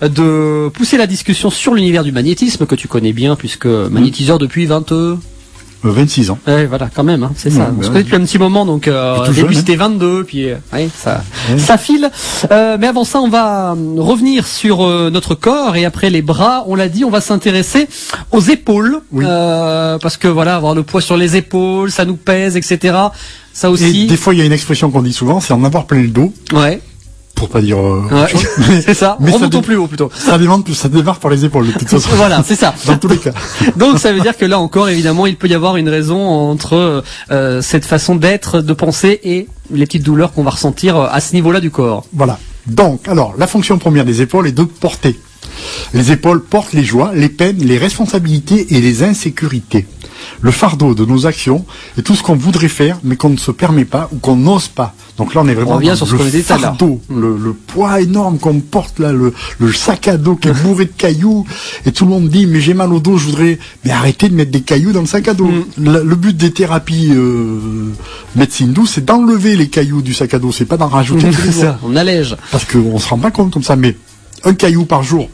S3: de pousser la discussion sur l'univers du magnétisme que tu connais bien, puisque magnétiseur depuis vingt
S4: vingt-six ans.
S3: Ouais, voilà, quand même, hein, c'est ça. Ouais, on se connaît depuis un petit moment, donc euh, au début c'était vingt-deux, puis euh, ouais, ça, ouais. ça file. Euh, mais avant ça, on va revenir sur euh, notre corps, et après les bras, on l'a dit, on va s'intéresser aux épaules, oui. euh, parce que voilà, avoir le poids sur les épaules, ça nous pèse, et cetera. Ça aussi.
S4: Et des fois, il y a une expression qu'on dit souvent, c'est en avoir plein le dos.
S3: Ouais.
S4: pour pas dire euh,
S3: Ouais,
S4: autre chose.
S3: c'est ça.
S4: mais ça
S3: Remontons
S4: dé-
S3: plus haut plutôt.
S4: Ça démarre, ça démarre par les épaules de toute façon.
S3: Voilà, c'est ça.
S4: Dans tous les cas.
S3: Donc ça veut dire que là encore, évidemment, il peut y avoir une raison entre euh, cette façon d'être, de penser et les petites douleurs qu'on va ressentir à ce niveau-là du corps.
S4: Voilà. Donc, alors, la fonction première des épaules est de porter. Les épaules portent les joies, les peines, les responsabilités et les insécurités. Le fardeau de nos actions est tout ce qu'on voudrait faire, mais qu'on ne se permet pas ou qu'on n'ose pas. Donc là, on est vraiment
S3: On revient
S4: dans
S3: sur ce
S4: le
S3: qu'on disait tout à l'heure.
S4: fardeau, le, le poids énorme qu'on porte là, le, le sac à dos qui est bourré de cailloux, et tout le monde dit, mais j'ai mal au dos, je voudrais... Mais arrêtez de mettre des cailloux dans le sac à dos.
S3: Mm.
S4: Le, le but des thérapies euh, médecine douce, c'est d'enlever les cailloux du sac à dos, c'est pas d'en rajouter tous les
S3: C'est
S4: jours.
S3: ça, on allège.
S4: Parce qu'on se rend pas compte comme ça, mais un caillou par jour,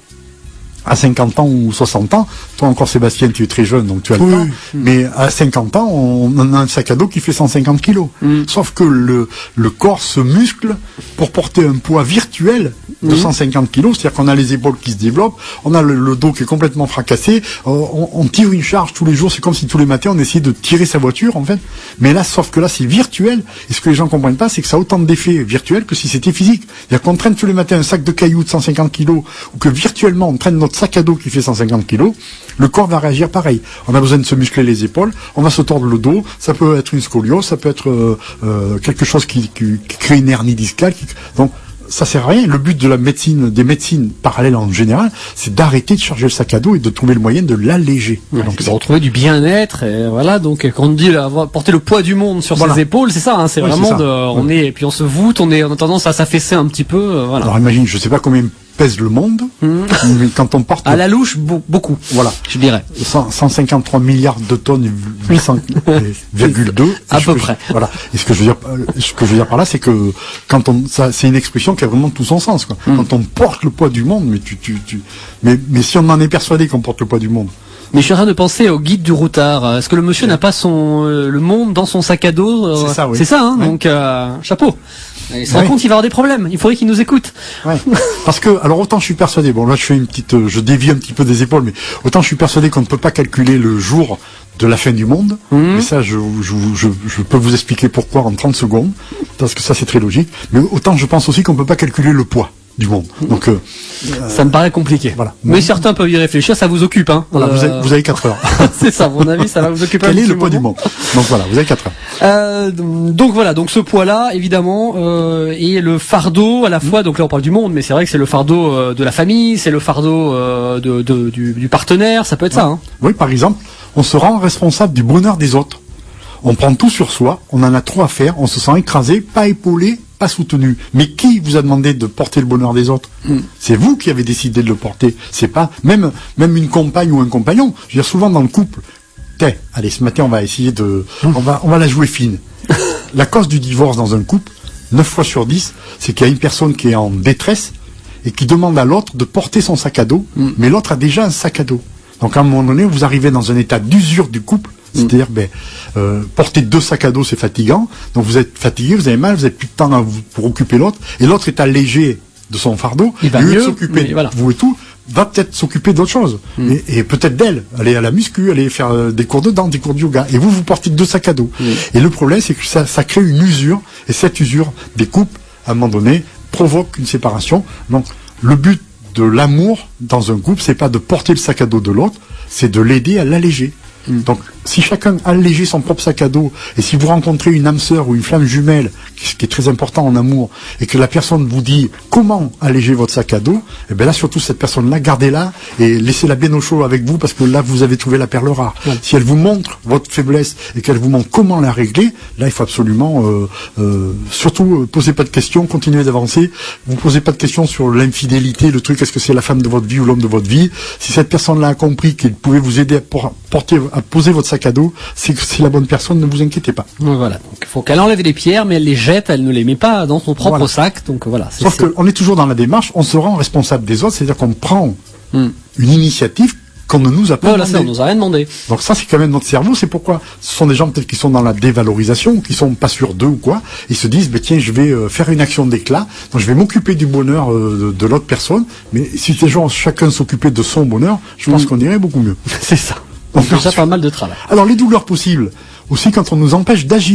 S4: à cinquante ans ou soixante ans, toi encore Sébastien, tu es très jeune, donc tu as le
S3: Oui.
S4: temps, mais à cinquante ans, on a un sac à dos qui fait cent cinquante kilos.
S3: Mm.
S4: Sauf que le, le corps se muscle pour porter un poids virtuel de
S3: Mm.
S4: cent cinquante kilos, c'est-à-dire qu'on a les épaules qui se développent, on a le, le dos qui est complètement fracassé, euh, on, on tire une charge tous les jours, c'est comme si tous les matins on essayait de tirer sa voiture en fait, mais là, sauf que là c'est virtuel, et ce que les gens comprennent pas, c'est que ça a autant d'effets virtuels que si c'était physique. C'est-à-dire qu'on traîne tous les matins un sac de cailloux de cent cinquante kilos, ou que virtuellement on traîne notre sac à dos qui fait cent cinquante kilos, le corps va réagir pareil. On a besoin de se muscler les épaules, on va se tordre le dos, ça peut être une scoliose, ça peut être euh, euh, quelque chose qui, qui, qui crée une hernie discale. Qui, donc ça sert à rien. Le but de la médecine, des médecines parallèles en général, c'est d'arrêter de charger le sac à dos et de trouver le moyen de l'alléger.
S3: Ouais,
S4: Donc
S3: c'est
S4: c'est-
S3: de retrouver du bien-être et voilà. Donc quand on dit là, avoir- porter le poids du monde sur
S4: Voilà.
S3: ses épaules, c'est ça. Hein, c'est
S4: Ouais,
S3: vraiment
S4: c'est ça.
S3: de, on est et puis on se voûte, on est, on a tendance à s'affaisser un petit peu. euh, voilà.
S4: Alors imagine, je sais pas combien pèse le monde,
S3: Mhm.
S4: mais quand on porte
S3: À la louche, beau- beaucoup.
S4: voilà.
S3: Je dirais.
S4: cent cinquante-trois milliards de tonnes, huit cents virgule deux.
S3: À
S4: Ce
S3: peu
S4: que je-
S3: près.
S4: Voilà. Et ce que je veux dire, euh, ce que je veux dire par là, c'est que quand on, ça, c'est une expression qui a vraiment tout son sens, quoi.
S3: Mm.
S4: Quand on porte le poids du monde, mais tu, tu, tu, mais, mais si on en est persuadé qu'on porte le poids du monde,
S3: Mais je suis en train de penser au guide du routard. Est-ce que le monsieur n'a pas son euh, le monde dans son sac à dos euh,
S4: C'est ça, oui.
S3: C'est ça, hein,
S4: Ouais.
S3: donc euh, chapeau. Il se rend
S4: Ouais.
S3: compte qu'il va avoir des problèmes. Il faudrait qu'il nous écoute.
S4: ouais. Parce que, alors autant je suis persuadé, bon là je fais une petite, euh, je dévie un petit peu des épaules, mais autant je suis persuadé qu'on ne peut pas calculer le jour de la fin du monde,
S3: Mhm.
S4: mais ça je, je, je, je peux vous expliquer pourquoi en trente secondes, parce que ça c'est très logique, mais autant je pense aussi qu'on ne peut pas calculer le poids du monde. Donc euh,
S3: Ça me paraît compliqué.
S4: voilà.
S3: Mais certains peuvent y réfléchir. Ça vous occupe, hein.
S4: Voilà, vous,
S3: Euh,
S4: avez, vous avez quatre heures.
S3: c'est ça, à mon avis, ça va vous occuper. un
S4: Quel est
S3: petit
S4: le poids du
S3: moment.
S4: monde? Donc voilà, vous avez quatre heures.
S3: Euh, donc voilà, donc ce poids-là, évidemment, euh, et le fardeau à la fois. Donc là, on parle du monde, mais c'est vrai que c'est le fardeau euh, de la famille, c'est le fardeau euh, de, de- du, du partenaire. Ça peut être ça. Hein.
S4: Oui, par exemple, on se rend responsable du bonheur des autres. On prend tout sur soi, on en a trop à faire, on se sent écrasé, pas épaulé, pas soutenu. Mais qui vous a demandé de porter le bonheur des autres? C'est vous qui avez décidé de le porter. C'est pas même même une compagne ou un compagnon. Je veux dire, souvent dans le couple, tiens, allez, ce matin on va essayer de, on va on va la jouer fine. La cause du divorce dans un couple, neuf fois sur dix, c'est qu'il y a une personne qui est en détresse et qui demande à l'autre de porter son sac à dos, mais l'autre a déjà un sac à dos. Donc à un moment donné, vous arrivez dans un état d'usure du couple, c'est-à-dire ben, euh, porter deux sacs à dos c'est fatigant, donc vous êtes fatigué, vous avez mal, vous n'avez plus de temps à vous, pour occuper l'autre, et l'autre est allégé de son fardeau,
S3: Il va
S4: et au lieu de
S3: mieux,
S4: s'occuper
S3: mais
S4: de
S3: voilà.
S4: vous et tout, va peut-être s'occuper d'autre chose, et, et peut-être d'elle, aller à la muscu, aller faire euh, des cours de danse, des cours de yoga, et vous, vous portez deux sacs à dos. Et le problème, c'est que ça, ça crée une usure, et cette usure des couples, à un moment donné, provoque une séparation. Donc, le but de l'amour dans un couple, c'est pas de porter le sac à dos de l'autre, c'est de l'aider à l'alléger. Donc, si chacun allège son propre sac à dos, et si vous rencontrez une âme sœur ou une flamme jumelle, ce qui est très important en amour, et que la personne vous dit comment alléger votre sac à dos, et bien là, surtout cette personne-là, gardez-la et laissez-la bien au chaud avec vous, parce que là, vous avez trouvé la perle rare.
S3: Ouais.
S4: Si elle vous montre votre faiblesse et qu'elle vous montre comment la régler, là, il faut absolument, euh, euh, surtout, euh, posez pas de questions, continuez d'avancer. Vous posez pas de questions sur l'infidélité, le truc, est-ce que c'est la femme de votre vie ou l'homme de votre vie. Si cette personne-là a compris qu'il pouvait vous aider à por- porter, à poser votre sac à dos, c'est que c'est la bonne personne, ne vous inquiétez pas.
S3: Donc voilà. Donc il faut qu'elle enlève les pierres, mais elle les jette, elle ne les met pas dans son propre
S4: Voilà.
S3: sac. Donc voilà. c'est-
S4: Sauf
S3: c'est-
S4: qu'on est toujours dans la démarche, on se rend responsable des autres, c'est-à-dire qu'on prend
S3: Hmm.
S4: une initiative qu'on ne nous a pas
S3: Voilà, ça, on
S4: demandé.
S3: nous a rien demandé.
S4: Donc ça, c'est quand même notre cerveau. C'est pourquoi ce sont des gens peut-être qui sont dans la dévalorisation, ou qui sont pas sûrs d'eux ou quoi. Ils se disent, bah, tiens, je vais euh, faire une action d'éclat. Donc je vais m'occuper du bonheur euh, de, de l'autre personne. Mais si ces gens, chacun s'occupait de son bonheur, je pense
S3: Mm.
S4: qu'on irait beaucoup mieux.
S3: C'est ça.
S4: Donc,
S3: Déjà
S4: ensuite-
S3: pas mal de travail.
S4: Alors les douleurs possibles, aussi quand on nous empêche d'agir,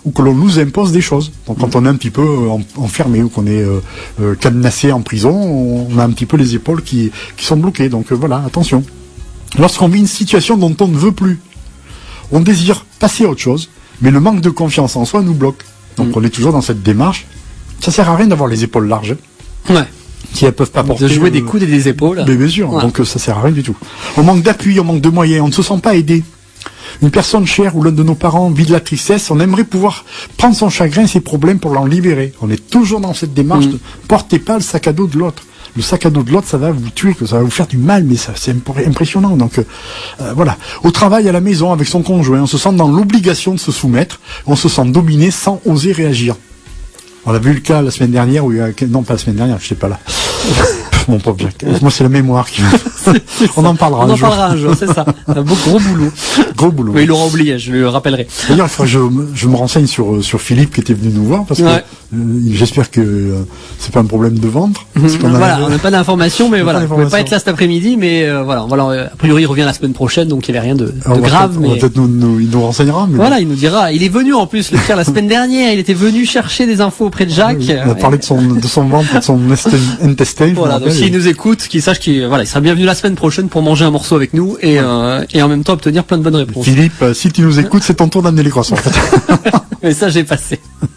S4: ou que l'on nous impose des choses. Donc quand on est un petit peu euh, enfermé ou qu'on est euh, euh, cadenassé en prison, on a un petit peu les épaules qui, qui sont bloquées. Donc euh, voilà, attention. Lorsqu'on vit une situation dont on ne veut plus, on désire passer à autre chose, mais le manque de confiance en soi nous bloque. Donc mmh. on est toujours dans cette démarche. Ça sert à rien d'avoir les épaules larges.
S3: Ouais.
S4: Si elles peuvent pas porter.
S3: De jouer
S4: euh,
S3: des coudes et des épaules.
S4: Mais bien sûr. Ouais. Donc euh, ça sert à rien du tout. On manque d'appui, on manque de moyens, on ne se sent pas aidé. Une personne chère ou l'un de nos parents vit de la tristesse, on aimerait pouvoir prendre son chagrin et ses problèmes pour l'en libérer. On est toujours dans cette démarche mmh. de portez pas le sac à dos de l'autre. Le sac à dos de l'autre, ça va vous tuer, que ça va vous faire du mal, mais ça, c'est impressionnant. Donc euh, euh, voilà. Au travail, à la maison, avec son conjoint, on se sent dans l'obligation de se soumettre, on se sent dominé sans oser réagir. On a vu le cas la semaine dernière, où il y a... non pas la semaine dernière, je sais pas là. Mon pauvre Jack. Moi, c'est la mémoire qui. On en parlera.
S3: On
S4: un
S3: en
S4: jour.
S3: parlera un jour, c'est ça. Un beau gros boulot.
S4: Gros boulot.
S3: Mais il l'aura oublié, je le rappellerai.
S4: D'ailleurs, il faudra que je, je me renseigne sur sur Philippe qui était venu nous voir parce que
S3: ouais.
S4: euh, j'espère que euh, c'est pas un problème de ventre.
S3: Mmh, voilà, avait... on n'a pas d'informations, mais voilà, il ne pouvait pas être là cet après-midi, mais euh, voilà, voilà, a priori il revient la semaine prochaine, donc il n'y avait rien de, de
S4: Alors,
S3: grave.
S4: Mais... peut-être nous, nous, il nous renseignera. Mais
S3: voilà, il nous dira. Il est venu en plus le faire la semaine dernière. Il était venu chercher des infos auprès de Jacques.
S4: Il a parlé de son de son ventre, de son intestin.
S3: Voilà, donc s'il nous écoute, qu'il sache qu'il voilà, il sera bienvenu la semaine prochaine pour manger un morceau avec nous et ouais. euh, et en même temps obtenir plein de bonnes réponses.
S4: Philippe, si tu nous écoutes, c'est ton tour d'amener les croissants. En fait.
S3: Mais ça, j'ai passé.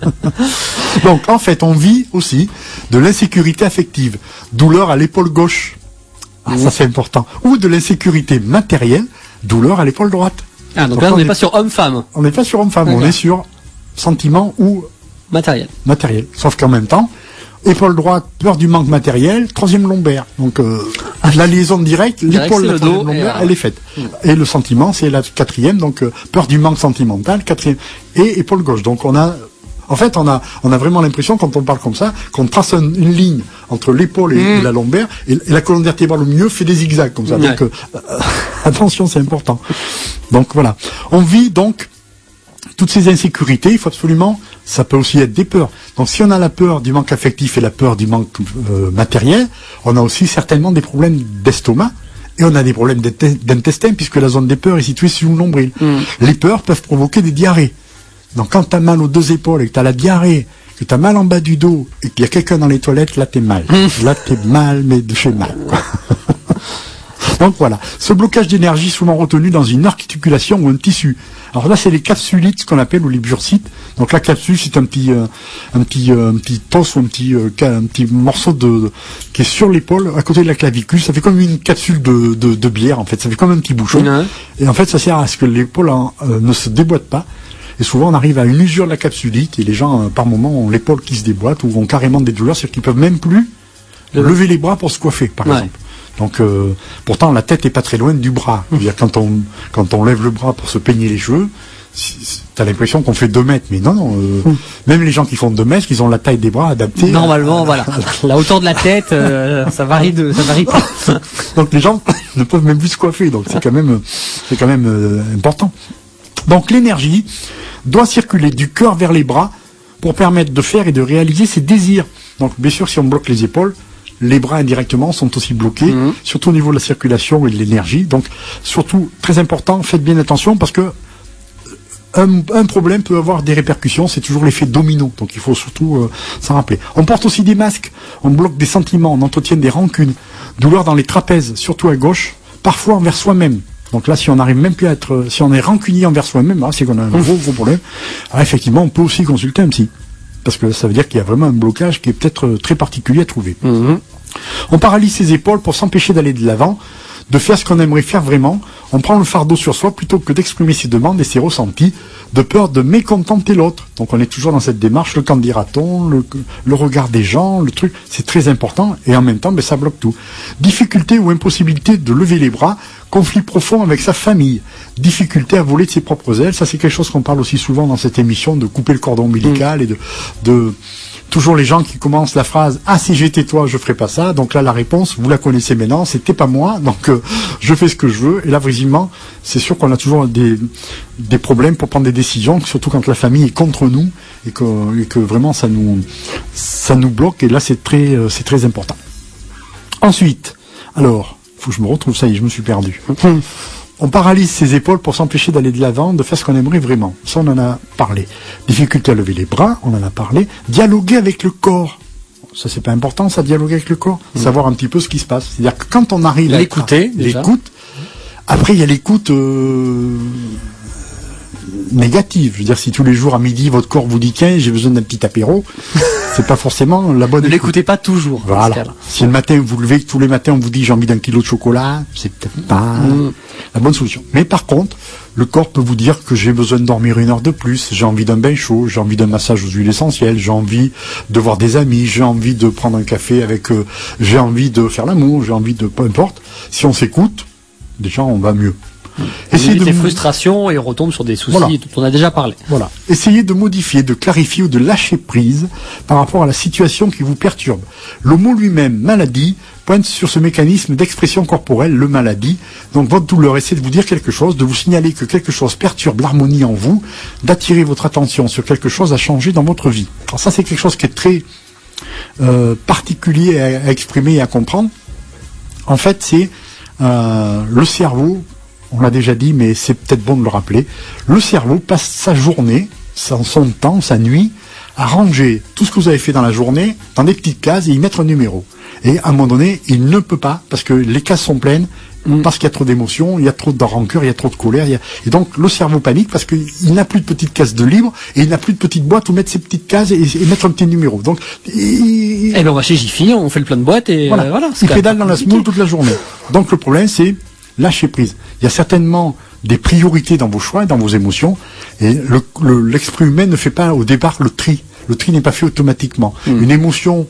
S4: Donc, en fait, on vit aussi de l'insécurité affective, douleur à l'épaule gauche. Ah, mmh. Ça, c'est important. Ou de l'insécurité matérielle, douleur à l'épaule droite.
S3: Ah, donc, donc là, on n'est pas sur homme-femme.
S4: On n'est pas sur homme-femme, on est sur sentiment ou
S3: matériel.
S4: Matériel. Sauf qu'en même temps, épaule droite, peur du manque matériel, troisième lombaire. Donc euh, ah, la liaison directe,
S3: direct,
S4: l'épaule, la
S3: le
S4: troisième
S3: dos,
S4: lombaire,
S3: et
S4: elle est faite. Mmh. Et le sentiment, c'est la quatrième, donc euh, peur du manque sentimental, quatrième, et épaule gauche. Donc on a, en fait, on a, on a vraiment l'impression quand on parle comme ça, qu'on trace un, une ligne entre l'épaule et, mmh. et la lombaire, et, et la colonne vertébrale au mieux fait des zigzags comme ça. Ouais. Donc euh, euh, attention, c'est important. Donc voilà, on vit donc toutes ces insécurités, il faut absolument, ça peut aussi être des peurs. Donc si on a la peur du manque affectif et la peur du manque euh, matériel, on a aussi certainement des problèmes d'estomac et on a des problèmes d'intestin puisque la zone des peurs est située sous le nombril. Mmh. Les peurs peuvent provoquer des diarrhées. Donc quand tu as mal aux deux épaules et que tu as la diarrhée, que tu as mal en bas du dos et qu'il y a quelqu'un dans les toilettes, là t'es mal. Mmh. Là t'es mal, mais de chez mal. Donc voilà, ce blocage d'énergie souvent retenu dans une articulation ou un tissu. Alors là, c'est les capsulites, ce qu'on appelle, ou les bursites. Donc la capsule, c'est un petit, euh, un petit, euh, un petit os ou un petit, euh, un petit morceau de, de qui est sur l'épaule, à côté de la clavicule. Ça fait comme une capsule de, de, de bière, en fait. Ça fait comme un petit bouchon. Mmh. Et en fait, ça sert à ce que l'épaule hein, euh, ne se déboîte pas. Et souvent, on arrive à une usure de la capsulite et les gens, euh, par moment, ont l'épaule qui se déboîte ou ont carrément des douleurs, c'est-à-dire qu'ils peuvent même plus mmh. lever les bras pour se coiffer, par ouais. exemple. Donc, euh, pourtant, la tête est pas très loin du bras. Mmh. C'est-à-dire, quand on, quand on lève le bras pour se peigner les cheveux, t'as l'impression qu'on fait deux mètres. Mais non, non, euh, mmh. même les gens qui font deux mètres, ils ont la taille des bras adaptée.
S3: Normalement,
S4: à,
S3: voilà. À la hauteur de la tête, euh, ça varie de, ça varie pas.
S4: Donc, les gens ne peuvent même plus se coiffer. Donc, c'est quand même, c'est quand même euh, important. Donc, l'énergie doit circuler du cœur vers les bras pour permettre de faire et de réaliser ses désirs. Donc, bien sûr, si on bloque les épaules, les bras indirectement sont aussi bloqués, mmh. surtout au niveau de la circulation et de l'énergie. Donc, surtout, très important, faites bien attention parce que un, un problème peut avoir des répercussions, c'est toujours l'effet domino. Donc, il faut surtout euh, s'en rappeler. On porte aussi des masques, on bloque des sentiments, on entretient des rancunes, douleurs dans les trapèzes, surtout à gauche, parfois envers soi-même. Donc là, si on n'arrive même plus à être, si on est rancunier envers soi-même, là, c'est qu'on a un gros, gros problème. Alors, effectivement, on peut aussi consulter un psy. Parce que ça veut dire qu'il y a vraiment un blocage qui est peut-être très particulier à trouver. Mmh. On paralyse ses épaules pour s'empêcher d'aller de l'avant, de faire ce qu'on aimerait faire vraiment. On prend le fardeau sur soi plutôt que d'exprimer ses demandes et ses ressentis, de peur de mécontenter l'autre. Donc on est toujours dans cette démarche, le qu'en dira-t-on, le, le regard des gens, le truc, c'est très important. Et en même temps, ben, ça bloque tout. Difficulté ou impossibilité de lever les bras, conflit profond avec sa famille, difficulté à voler de ses propres ailes. Ça, c'est quelque chose qu'on parle aussi souvent dans cette émission, de couper le cordon ombilical mmh. et de... de toujours les gens qui commencent la phrase « Ah, si j'étais toi, je ferais pas ça ». Donc là, la réponse, vous la connaissez maintenant, c'était pas moi, donc euh, je fais ce que je veux. Et là, vraiment, c'est sûr qu'on a toujours des, des problèmes pour prendre des décisions, surtout quand la famille est contre nous et que, et que vraiment ça nous, ça nous bloque. Et là, c'est très, euh, c'est très important. Ensuite, alors, faut que je me retrouve, ça y est, je me suis perdu. on paralyse ses épaules pour s'empêcher d'aller de l'avant, de faire ce qu'on aimerait vraiment. Ça, on en a parlé. Difficulté à lever les bras, on en a parlé. Dialoguer avec le corps. Ça, c'est pas important, ça, dialoguer avec le corps. Mmh. Savoir un petit peu ce qui se passe. C'est-à-dire que quand on arrive à
S3: l'écouter,
S4: l'écoute, après, il y a l'écoute euh, négative. Je veux dire, si tous les jours à midi, votre corps vous dit, tiens, j'ai besoin d'un petit apéro, c'est pas forcément la bonne
S3: écoute. Ne l'écoutez pas toujours.
S4: Voilà. Si le matin, vous levez, tous les matins, on vous dit, j'ai envie d'un kilo de chocolat, c'est peut-être pas mmh. la bonne solution. Mais par contre, le corps peut vous dire que j'ai besoin de dormir une heure de plus, j'ai envie d'un bain chaud, j'ai envie d'un massage aux huiles essentielles, j'ai envie de voir des amis, j'ai envie de prendre un café avec eux, j'ai envie de faire l'amour, j'ai envie de... peu importe. Si on s'écoute, déjà, on va mieux.
S3: Essayez de des frustrations et on retombe sur des soucis voilà. dont on a déjà parlé.
S4: Voilà. Essayez de modifier, de clarifier ou de lâcher prise par rapport à la situation qui vous perturbe. Le mot lui-même, maladie, pointe sur ce mécanisme d'expression corporelle, le maladie. Donc votre douleur essaie de vous dire quelque chose, de vous signaler que quelque chose perturbe l'harmonie en vous, d'attirer votre attention sur quelque chose à changer dans votre vie. Alors ça, c'est quelque chose qui est très euh, particulier à, à exprimer et à comprendre. En fait, c'est euh, le cerveau. On l'a déjà dit, mais c'est peut-être bon de le rappeler. Le cerveau passe sa journée, son, son temps, sa nuit, à ranger tout ce que vous avez fait dans la journée dans des petites cases et y mettre un numéro. Et à un moment donné, il ne peut pas, parce que les cases sont pleines, mmh. parce qu'il y a trop d'émotions, il y a trop de rancœur, il y a trop de colère. Il y a... Et donc le cerveau panique parce qu'il n'a plus de petites cases de libre et il n'a plus de petites boîtes où mettre ses petites cases et, et mettre un petit numéro. Donc, il...
S3: Eh ben on va chez Jiffy, on fait le plein de boîtes et
S4: voilà.
S3: Euh, voilà
S4: il pédale dans la semoule toute la journée. Donc le problème, c'est lâcher prise. Il y a certainement des priorités dans vos choix et dans vos émotions. Et le, le, l'esprit humain ne fait pas au départ le tri. Le tri n'est pas fait automatiquement. Mmh. Une émotion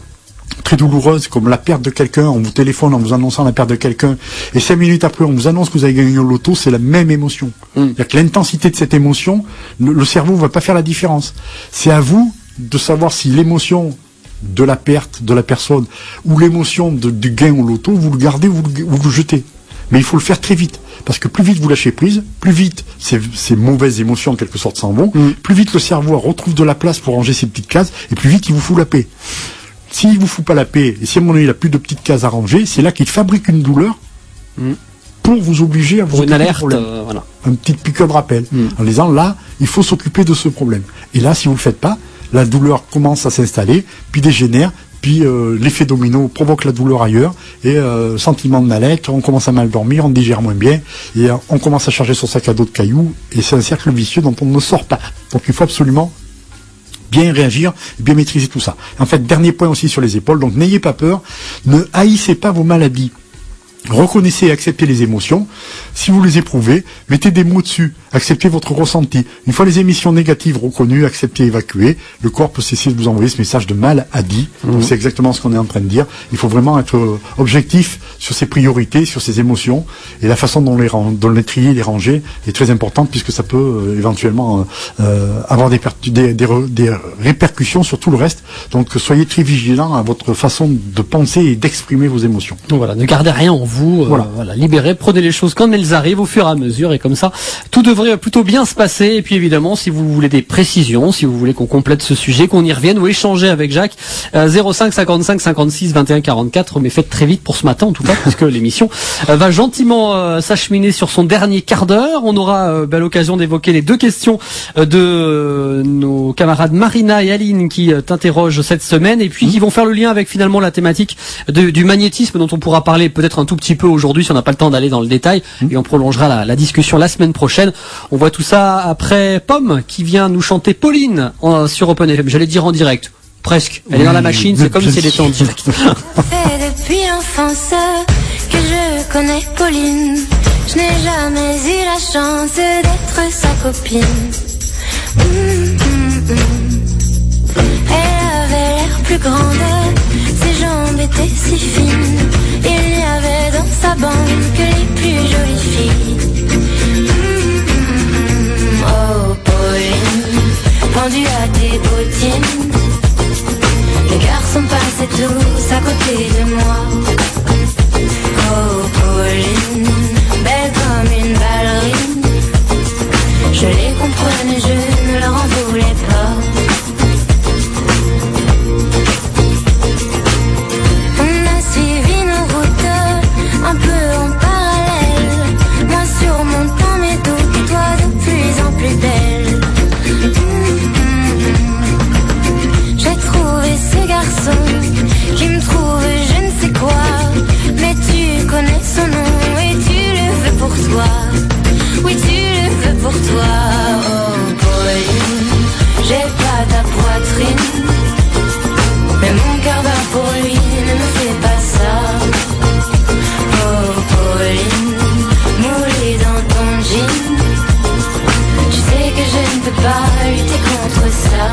S4: très douloureuse comme la perte de quelqu'un, on vous téléphone en vous annonçant la perte de quelqu'un, et cinq minutes après on vous annonce que vous avez gagné au loto, c'est la même émotion. Mmh. C'est-à-dire que l'intensité de cette émotion, le, le cerveau ne va pas faire la différence. C'est à vous de savoir si l'émotion de la perte de la personne ou l'émotion de, du gain au loto, vous le gardez ou vous le, vous le jetez. Mais il faut le faire très vite, parce que plus vite vous lâchez prise, plus vite ces, ces mauvaises émotions en quelque sorte s'en vont, mmh. plus vite le cerveau retrouve de la place pour ranger ses petites cases, et plus vite il vous fout la paix. S'il vous fout pas la paix, et si à un moment donné il n'a plus de petites cases à ranger, c'est là qu'il fabrique une douleur mmh. pour vous obliger à vous
S3: pour une alerte, euh, voilà.
S4: un petit piqûre de rappel, mmh. en disant là, il faut s'occuper de ce problème. Et là, si vous le faites pas, la douleur commence à s'installer, puis dégénère, puis euh, l'effet domino provoque la douleur ailleurs, et euh, sentiment de mal-être, on commence à mal dormir, on digère moins bien, et euh, on commence à charger son sac à dos de cailloux, et c'est un cercle vicieux dont on ne sort pas. Donc il faut absolument bien réagir, bien maîtriser tout ça. En fait, dernier point aussi sur les épaules, donc n'ayez pas peur, ne haïssez pas vos maladies. Reconnaissez et acceptez les émotions. Si vous les éprouvez, mettez des mots dessus. Acceptez votre ressenti. Une fois les émissions négatives reconnues, acceptez, évacuez, le corps peut cesser de vous envoyer ce message de maladie. Mmh. Donc c'est exactement ce qu'on est en train de dire. Il faut vraiment être objectif sur ses priorités, sur ses émotions. Et la façon dont les, dont les trier, les ranger est très importante, puisque ça peut euh, éventuellement euh, avoir des, pertu- des, des, des répercussions sur tout le reste. Donc soyez très vigilants à votre façon de penser et d'exprimer vos émotions.
S3: Donc voilà, ne gardez rien en vous, euh, voilà. voilà, libérez, prenez les choses comme elles arrivent au fur et à mesure, et comme ça, tout devrait plutôt bien se passer. Et puis évidemment, si vous voulez des précisions, si vous voulez qu'on complète ce sujet, qu'on y revienne ou échanger avec Jacques, euh, zéro cinq cinquante-cinq cinquante-six vingt et un quarante-quatre, mais faites très vite pour ce matin en tout cas, puisque l'émission euh, va gentiment euh, s'acheminer sur son dernier quart d'heure. On aura euh, bah, l'occasion d'évoquer les deux questions euh, de euh, nos camarades Marina et Aline qui euh, t'interrogent cette semaine, et puis mmh. qui vont faire le lien avec finalement la thématique de, du magnétisme dont on pourra parler peut-être un tout petit peu aujourd'hui si on n'a pas le temps d'aller dans le détail, mmh. et on prolongera la, la discussion la semaine prochaine. On voit tout ça après Pomme qui vient nous chanter Pauline en, sur Open F M. J'allais dire en direct, presque. Elle oui, est dans la machine, c'est comme si elle était en direct.
S7: C'est depuis l'enfance que je connais Pauline. Je n'ai jamais eu la chance d'être sa copine. Mmh, mmh, mmh. Elle avait l'air plus grande, ses jambes étaient si fines. Il y avait dans sa bande que les plus jolies filles. Mmh, oh Pauline, pendue à tes bottines. Les garçons passaient tous à côté de moi. Oh Pauline, belle comme une ballerine. Je les comprenais, je ne leur en voulais pas. On a suivi nos routes ton nom et tu le veux pour toi. Oui, tu le veux pour toi. Oh, Pauline, j'ai pas ta poitrine, mais mon cœur bat pour lui, ne me fais pas ça. Oh, Pauline, moulée dans ton jean, tu sais que je ne peux pas lutter contre ça.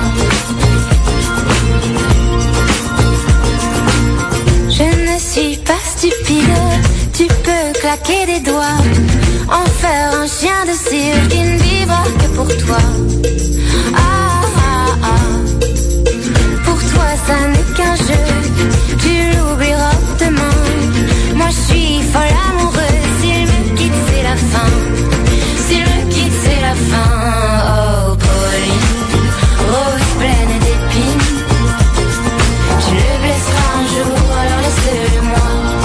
S7: Je ne suis pas stupide, tu peux claquer des doigts, en faire un chien de cirque qui ne vivra que pour toi. Ah ah ah, pour toi ça n'est qu'un jeu, tu l'oublieras demain. Moi je suis folle amoureuse, s'il me quitte c'est la fin, s'il me quitte c'est la fin. Oh Pauline, rose pleine d'épines, tu le blesseras un jour, alors laisse-le moi.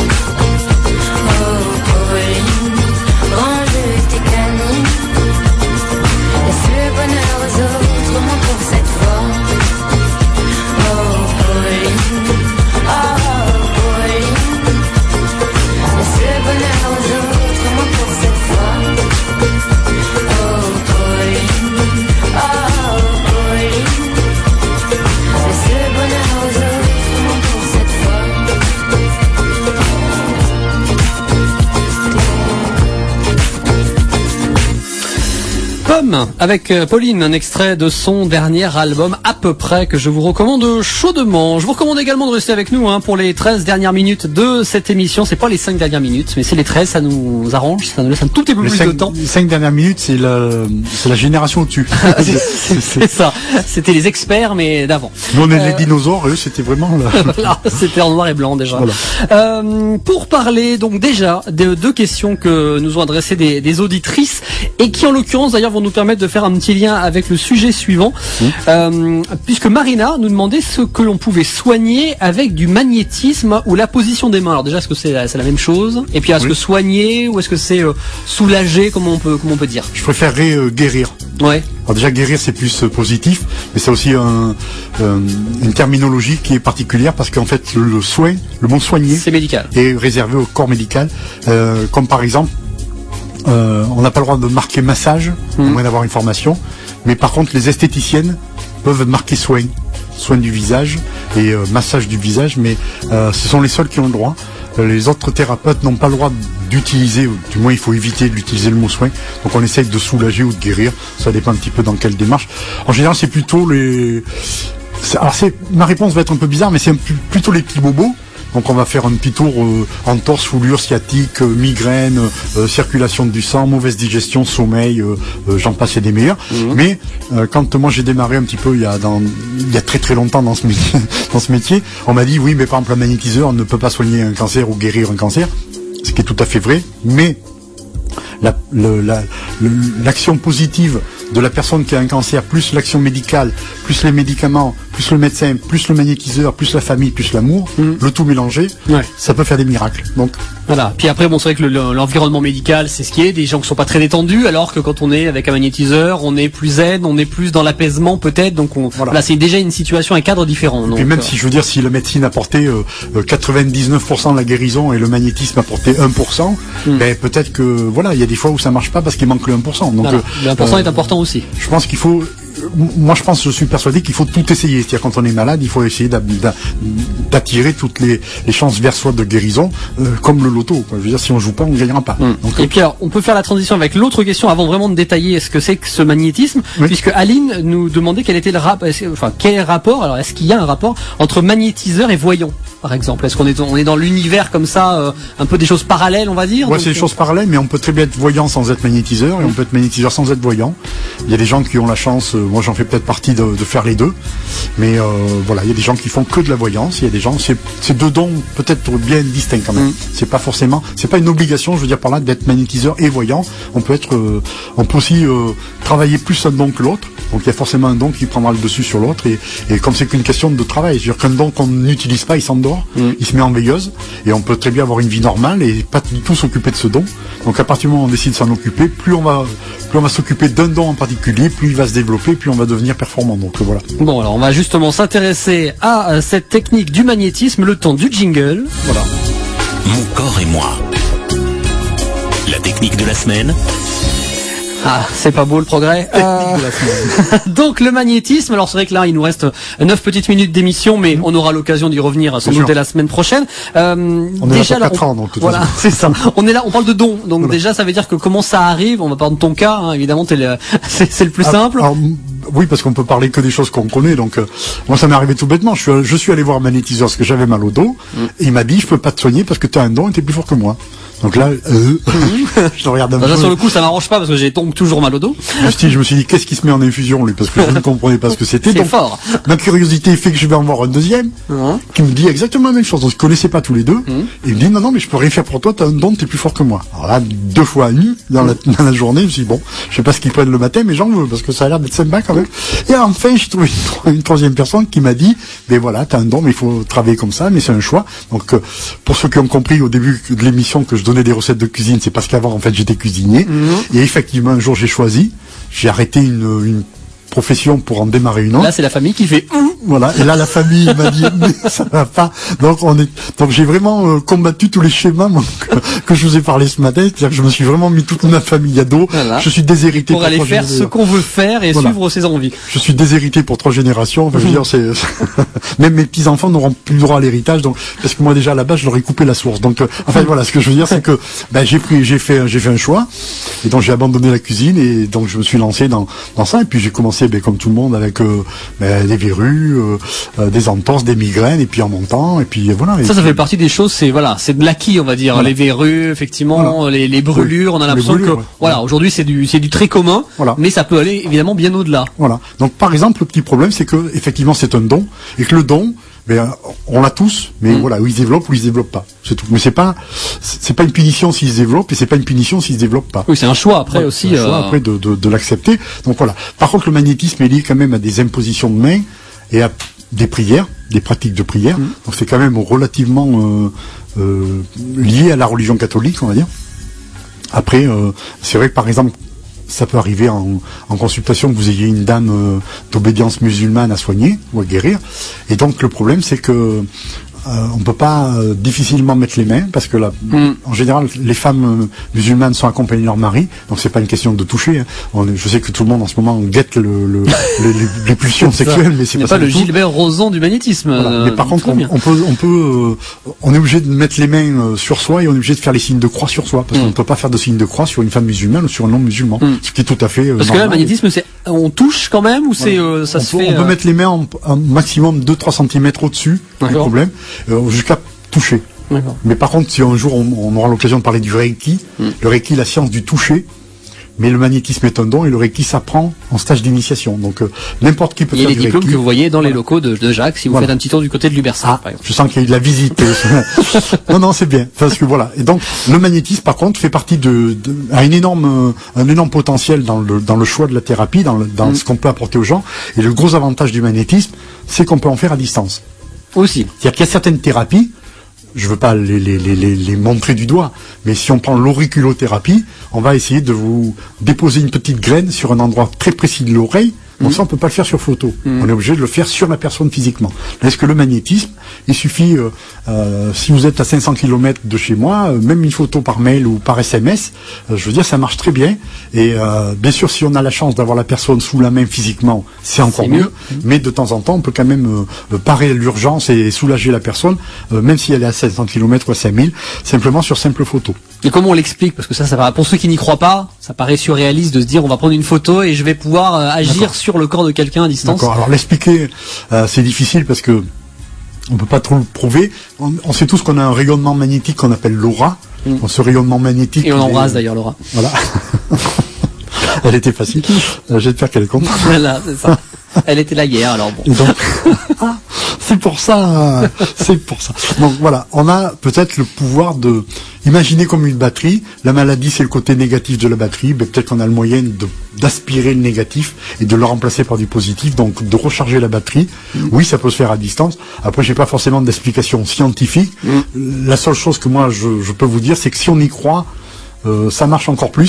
S7: Oh Pauline, range tes canines, laisse le bonheur aux autres, au moins pour cette fois. Oh Pauline, oh Pauline, laisse le bonheur aux autres, au moins pour cette fois. Oh Pauline, oh Pauline, laisse le bonheur aux autres, au moins pour cette fois.
S3: Pomme avec euh, Pauline, un extrait de son dernier album à peu près que je vous recommande chaudement. Je vous recommande également de rester avec nous hein, pour les treize dernières minutes de cette émission. C'est pas les cinq dernières minutes, mais c'est les treize, ça nous arrange, ça nous laisse un tout petit peu
S4: Les
S3: plus
S4: cinq,
S3: de temps.
S4: les cinq dernières minutes, c'est la, c'est la génération au-dessus.
S3: c'est, c'est, c'est ça, c'était les experts mais d'avant.
S4: Nous on est
S3: Euh,
S4: les dinosaures, eux c'était vraiment la...
S3: Voilà, c'était en noir et blanc déjà.
S4: Voilà.
S3: Euh, pour parler donc déjà de deux questions que nous ont adressées des, des auditrices et qui en l'occurrence d'ailleurs vont nous permettre de faire un petit lien avec le sujet suivant, mmh. euh, puisque Marina nous demandait ce que l'on pouvait soigner avec du magnétisme ou la position des mains. Alors déjà, est-ce que c'est, c'est la même chose? Et puis est-ce oui. que soigner ou est-ce que c'est euh, soulager, comment on peut, comment on peut dire?
S4: Je préférerais euh, guérir.
S3: Ouais.
S4: Alors déjà guérir c'est plus euh, positif, mais c'est aussi un, euh, une terminologie qui est particulière parce qu'en fait le, le soin, le mot soigner,
S3: c'est médical,
S4: est réservé au corps médical, euh, comme par exemple euh, on n'a pas le droit de marquer massage, mmh. à moins d'avoir une formation, mais par contre les esthéticiennes peuvent marquer soin, soin du visage et euh, massage du visage, mais euh, ce sont les seuls qui ont le droit. Les autres thérapeutes n'ont pas le droit d'utiliser, ou du moins il faut éviter d'utiliser le mot soin. Donc on essaye de soulager ou de guérir, ça dépend un petit peu dans quelle démarche. En général c'est plutôt les... C'est... Alors c'est... ma réponse va être un peu bizarre, mais c'est un p... plutôt les petits bobos. Donc on va faire un petit tour euh, entorse, foulure, sciatique, euh, migraine, euh, circulation du sang, mauvaise digestion, sommeil, euh, euh, j'en passe et des meilleurs. Mmh. Mais euh, quand moi j'ai démarré un petit peu il y a dans, il y a très très longtemps dans ce métier, dans ce métier, on m'a dit oui mais par exemple un magnétiseur ne peut pas soigner un cancer ou guérir un cancer, ce qui est tout à fait vrai, mais la, le, la, le, l'action positive de la personne qui a un cancer, plus l'action médicale, plus les médicaments, plus le médecin, plus le magnétiseur, plus la famille, plus l'amour, mmh. le tout mélangé, ouais. ça peut faire des miracles. Donc
S3: voilà. Puis après, bon, c'est vrai que le, le, l'environnement médical, c'est ce qui est, des gens qui sont pas très détendus, alors que quand on est avec un magnétiseur, on est plus zen, on est plus dans l'apaisement peut-être. Donc on, voilà. Là, c'est déjà une situation, un cadre différent. Donc,
S4: et même
S3: euh...
S4: si je veux dire, si la médecine apportait euh, quatre-vingt-dix-neuf pour cent de la guérison et le magnétisme apportait un pour cent, mmh. ben peut-être que voilà, il y a des fois où ça marche pas parce qu'il manque le un pour cent. Donc
S3: voilà.
S4: euh,
S3: le un pour cent euh, est important aussi.
S4: Je pense qu'il faut, moi je pense, je suis persuadé qu'il faut tout essayer. C'est-à-dire quand on est malade, il faut essayer d'attirer toutes les, les chances vers soi de guérison, euh, comme le loto. Quoi. Je veux dire, si on joue pas, on ne gagnera pas.
S3: Mmh. Donc, et puis alors, on peut faire la transition avec l'autre question avant vraiment de détailler ce que c'est que ce magnétisme, oui. puisque Aline nous demandait quel était le rapport, enfin quel est le rapport. Alors est-ce qu'il y a un rapport entre magnétiseur et voyant, par exemple? Est-ce qu'on est, on est dans l'univers comme ça, euh, un peu des choses parallèles, on va dire?
S4: Ouais, c'est des choses parallèles, mais on peut très bien être voyant sans être magnétiseur, et on peut être magnétiseur sans être voyant. Il y a des gens qui ont la chance, euh, moi j'en fais peut-être partie de, de faire les deux, mais euh, voilà, il y a des gens qui font que de la voyance, il y a des gens, c'est, c'est deux dons peut-être bien distincts quand même. Mm. C'est pas forcément, c'est pas une obligation, je veux dire par là, d'être magnétiseur et voyant. On peut être, euh, on peut aussi euh, travailler plus un don que l'autre. Donc il y a forcément un don qui prendra le dessus sur l'autre, et, et comme c'est qu'une question de travail, c'est-à-dire qu'un don qu'on n'utilise pas, il s'endort, mm. il se met en veilleuse, et on peut très bien avoir une vie normale et pas du tout s'occuper de ce don. Donc à partir du moment où on décide de s'en occuper, plus on va, plus on va s'occuper d'un don en particulier, plus il va se développer, plus on va devenir performant. Donc voilà.
S3: Bon, alors on va justement s'intéresser à euh, cette technique du magnétisme, le temps du jingle. Voilà.
S2: Mon corps et moi. la semaine.
S3: Ah, c'est pas beau le progrès. Euh... Donc le magnétisme, alors c'est vrai que là il nous reste neuf petites minutes d'émission, mais on aura l'occasion d'y revenir sans doute dès la semaine prochaine. Euh,
S4: on est déjà là pour quatre ans, donc tout
S3: voilà, c'est ça. On est là, on parle de dons, donc voilà. Déjà ça veut dire que comment ça arrive, on va parler de ton cas, hein, évidemment, t'es le... c'est, c'est le plus ah, simple.
S4: Alors, oui, parce qu'on peut parler que des choses qu'on connaît, donc euh, moi ça m'est arrivé tout bêtement. Je suis, je suis allé voir un magnétiseur parce que j'avais mal au dos, mm. et il m'a dit je peux pas te soigner parce que tu as un don et t'es plus fort que moi. Donc là, euh, je le regarde un peu.
S3: Déjà sur le coup, ça m'arrange pas parce que j'ai donc toujours mal au dos.
S4: Je me suis dit, je me suis dit qu'est-ce qui se met en infusion lui, parce que je ne comprenais pas ce que c'était.
S3: C'est
S4: donc,
S3: fort.
S4: Ma curiosité fait que je vais en voir un deuxième mmh. qui me dit exactement la même chose. Donc je connaissais pas tous les deux. Mmh. Et il me dit non non mais je peux rien faire pour toi, t'as un don, t'es plus fort que moi. Alors là, deux fois nu dans la, dans la journée, je me suis dit bon, je sais pas ce qu'ils prennent le matin, mais j'en veux parce que ça a l'air d'être sympa quand même. Et enfin, j'ai trouvé une, une troisième personne qui m'a dit, ben voilà, t'as un don, mais il faut travailler comme ça, mais c'est un choix. Donc euh, pour ceux qui ont compris au début de l'émission que je donnais des recettes de cuisine, c'est parce qu'avant en fait j'étais cuisinier mmh. et effectivement un jour j'ai choisi, j'ai arrêté une, une profession pour en démarrer une autre.
S3: Là c'est la famille qui fait ouh.
S4: Voilà, et là la famille m'a dit mais ça va pas. Donc on est donc j'ai vraiment euh, combattu tous les schémas moi, que, que je vous ai parlé ce matin, c'est-à-dire que je me suis vraiment mis toute ma famille à dos. Voilà. Je suis déshérité
S3: pour, pour aller faire ce qu'on veut faire et voilà. Suivre ses envies.
S4: Je suis déshérité pour trois générations, enfin, je veux dire c'est même mes petits-enfants n'auront plus le droit à l'héritage donc parce que moi déjà à la base je leur ai coupé la source. Donc euh, enfin voilà, ce que je veux dire c'est que ben j'ai pris j'ai fait j'ai fait un choix et donc j'ai abandonné la cuisine et donc je me suis lancé dans dans ça et puis j'ai commencé ben, comme tout le monde avec euh, ben, des verrues, euh, euh, des entorses, des migraines et puis en montant et puis voilà. Et
S3: ça,
S4: puis,
S3: ça fait partie des choses, c'est voilà, c'est de l'acquis, on va dire, voilà. Les verrues, effectivement, voilà. les, les brûlures, oui. On a l'impression brûlures, que ouais. Voilà, aujourd'hui c'est du c'est du très commun, voilà. Mais ça peut aller évidemment bien au-delà.
S4: Voilà. Donc par exemple, le petit problème, c'est que effectivement c'est un don et que le don, ben, on l'a tous, mais mmh. voilà, où ils se développent ou ils se développent pas. C'est tout. Mais c'est pas, c'est pas une punition s'ils se développent et c'est pas une punition s'ils se développent pas.
S3: Oui, c'est un choix après
S4: voilà,
S3: aussi.
S4: C'est un choix euh... après de, de, de l'accepter. Donc voilà. Par contre, le magnétisme est lié quand même à des impositions de main et à des prières, des pratiques de prière. Mmh. Donc c'est quand même relativement euh, euh, lié à la religion catholique, on va dire. Après, euh, c'est vrai que par exemple, ça peut arriver en, en consultation que vous ayez une dame euh, d'obédience musulmane à soigner ou à guérir. Et donc le problème c'est que euh, on peut pas euh, difficilement mettre les mains parce que là, mm. en général les femmes euh, musulmanes sont accompagnées de leur mari, donc c'est pas une question de toucher. Hein. On est, je sais que tout le monde en ce moment guette le, le, les, les, les pulsions sexuelles, mais c'est pas,
S3: pas le Gilbert Rozon du magnétisme.
S4: Voilà. Euh, mais par contre, on, on peut, on peut, euh, on est obligé de mettre les mains euh, sur soi et on est obligé de faire les signes de croix sur soi parce mm. qu'on ne peut pas faire de signes de croix sur une femme musulmane ou sur un homme musulman, mm. ce qui est tout à fait. Euh,
S3: parce normal. Que là, le magnétisme, c'est, on touche quand même ou c'est, voilà. euh, ça
S4: on
S3: se
S4: peut,
S3: fait.
S4: On peut
S3: euh...
S4: mettre les mains en, en maximum deux trois centimètres au-dessus, pas de problème, euh, jusqu'à toucher. D'accord. Mais par contre, si un jour on, on aura l'occasion de parler du Reiki, mm. le Reiki, la science du toucher, mais le magnétisme est un don et le Reiki s'apprend en stage d'initiation. Donc euh, n'importe qui peut faire du Reiki. Il y a les diplômes
S3: que vous voyez dans voilà. les locaux de, de Jacques si vous voilà. faites un petit tour du côté de Lubersac,
S4: ah, par exemple. Je sens qu'il y a eu de la visite. non, non, c'est bien. Parce que voilà. Et donc le magnétisme, par contre, fait partie de, de a une énorme, un énorme potentiel dans le dans le choix de la thérapie, dans, le, dans mm. ce qu'on peut apporter aux gens. Et le gros avantage du magnétisme, c'est qu'on peut en faire à distance.
S3: Aussi.
S4: C'est-à-dire qu'il y a certaines thérapies. Je veux pas les, les, les, les montrer du doigt, mais si on prend l'auriculothérapie, on va essayer de vous déposer une petite graine sur un endroit très précis de l'oreille. Donc mmh. ça, on peut pas le faire sur photo. Mmh. On est obligé de le faire sur la personne physiquement. Est-ce que le magnétisme, il suffit, euh, euh, si vous êtes à cinq cents kilomètres de chez moi, euh, même une photo par mail ou par S M S, euh, je veux dire, ça marche très bien. Et euh, bien sûr, si on a la chance d'avoir la personne sous la main physiquement, c'est encore c'est mieux. mieux. Mmh. Mais de temps en temps, on peut quand même euh, parer à l'urgence et soulager la personne, euh, même si elle est à cinq cents kilomètres ou à cinq mille, simplement sur simple photo.
S3: Et comment on l'explique? Parce que ça, ça paraît, pour ceux qui n'y croient pas, ça paraît surréaliste de se dire on va prendre une photo et je vais pouvoir euh, agir D'accord. sur le corps de quelqu'un à distance.
S4: D'accord. Alors l'expliquer, euh, c'est difficile parce que on peut pas trop le prouver. On, on sait tous qu'on a un rayonnement magnétique qu'on appelle l'aura. Mm. Donc, ce rayonnement magnétique.
S3: Et on embrasse est... d'ailleurs Laura.
S4: Voilà. Elle était facile. Euh, je vais te faire qu'elle est contente.
S3: Voilà, c'est ça. Elle était là hier, alors bon.
S4: Donc, ah, c'est pour ça, c'est pour ça. Donc voilà, on a peut-être le pouvoir de imaginer comme une batterie. La maladie, c'est le côté négatif de la batterie. Ben, peut-être qu'on a le moyen de, d'aspirer le négatif et de le remplacer par du positif. Donc de recharger la batterie. Mmh. Oui, ça peut se faire à distance. Après, j'ai pas forcément d'explication scientifique. Mmh. La seule chose que moi je, je peux vous dire, c'est que si on y croit, euh, ça marche encore plus.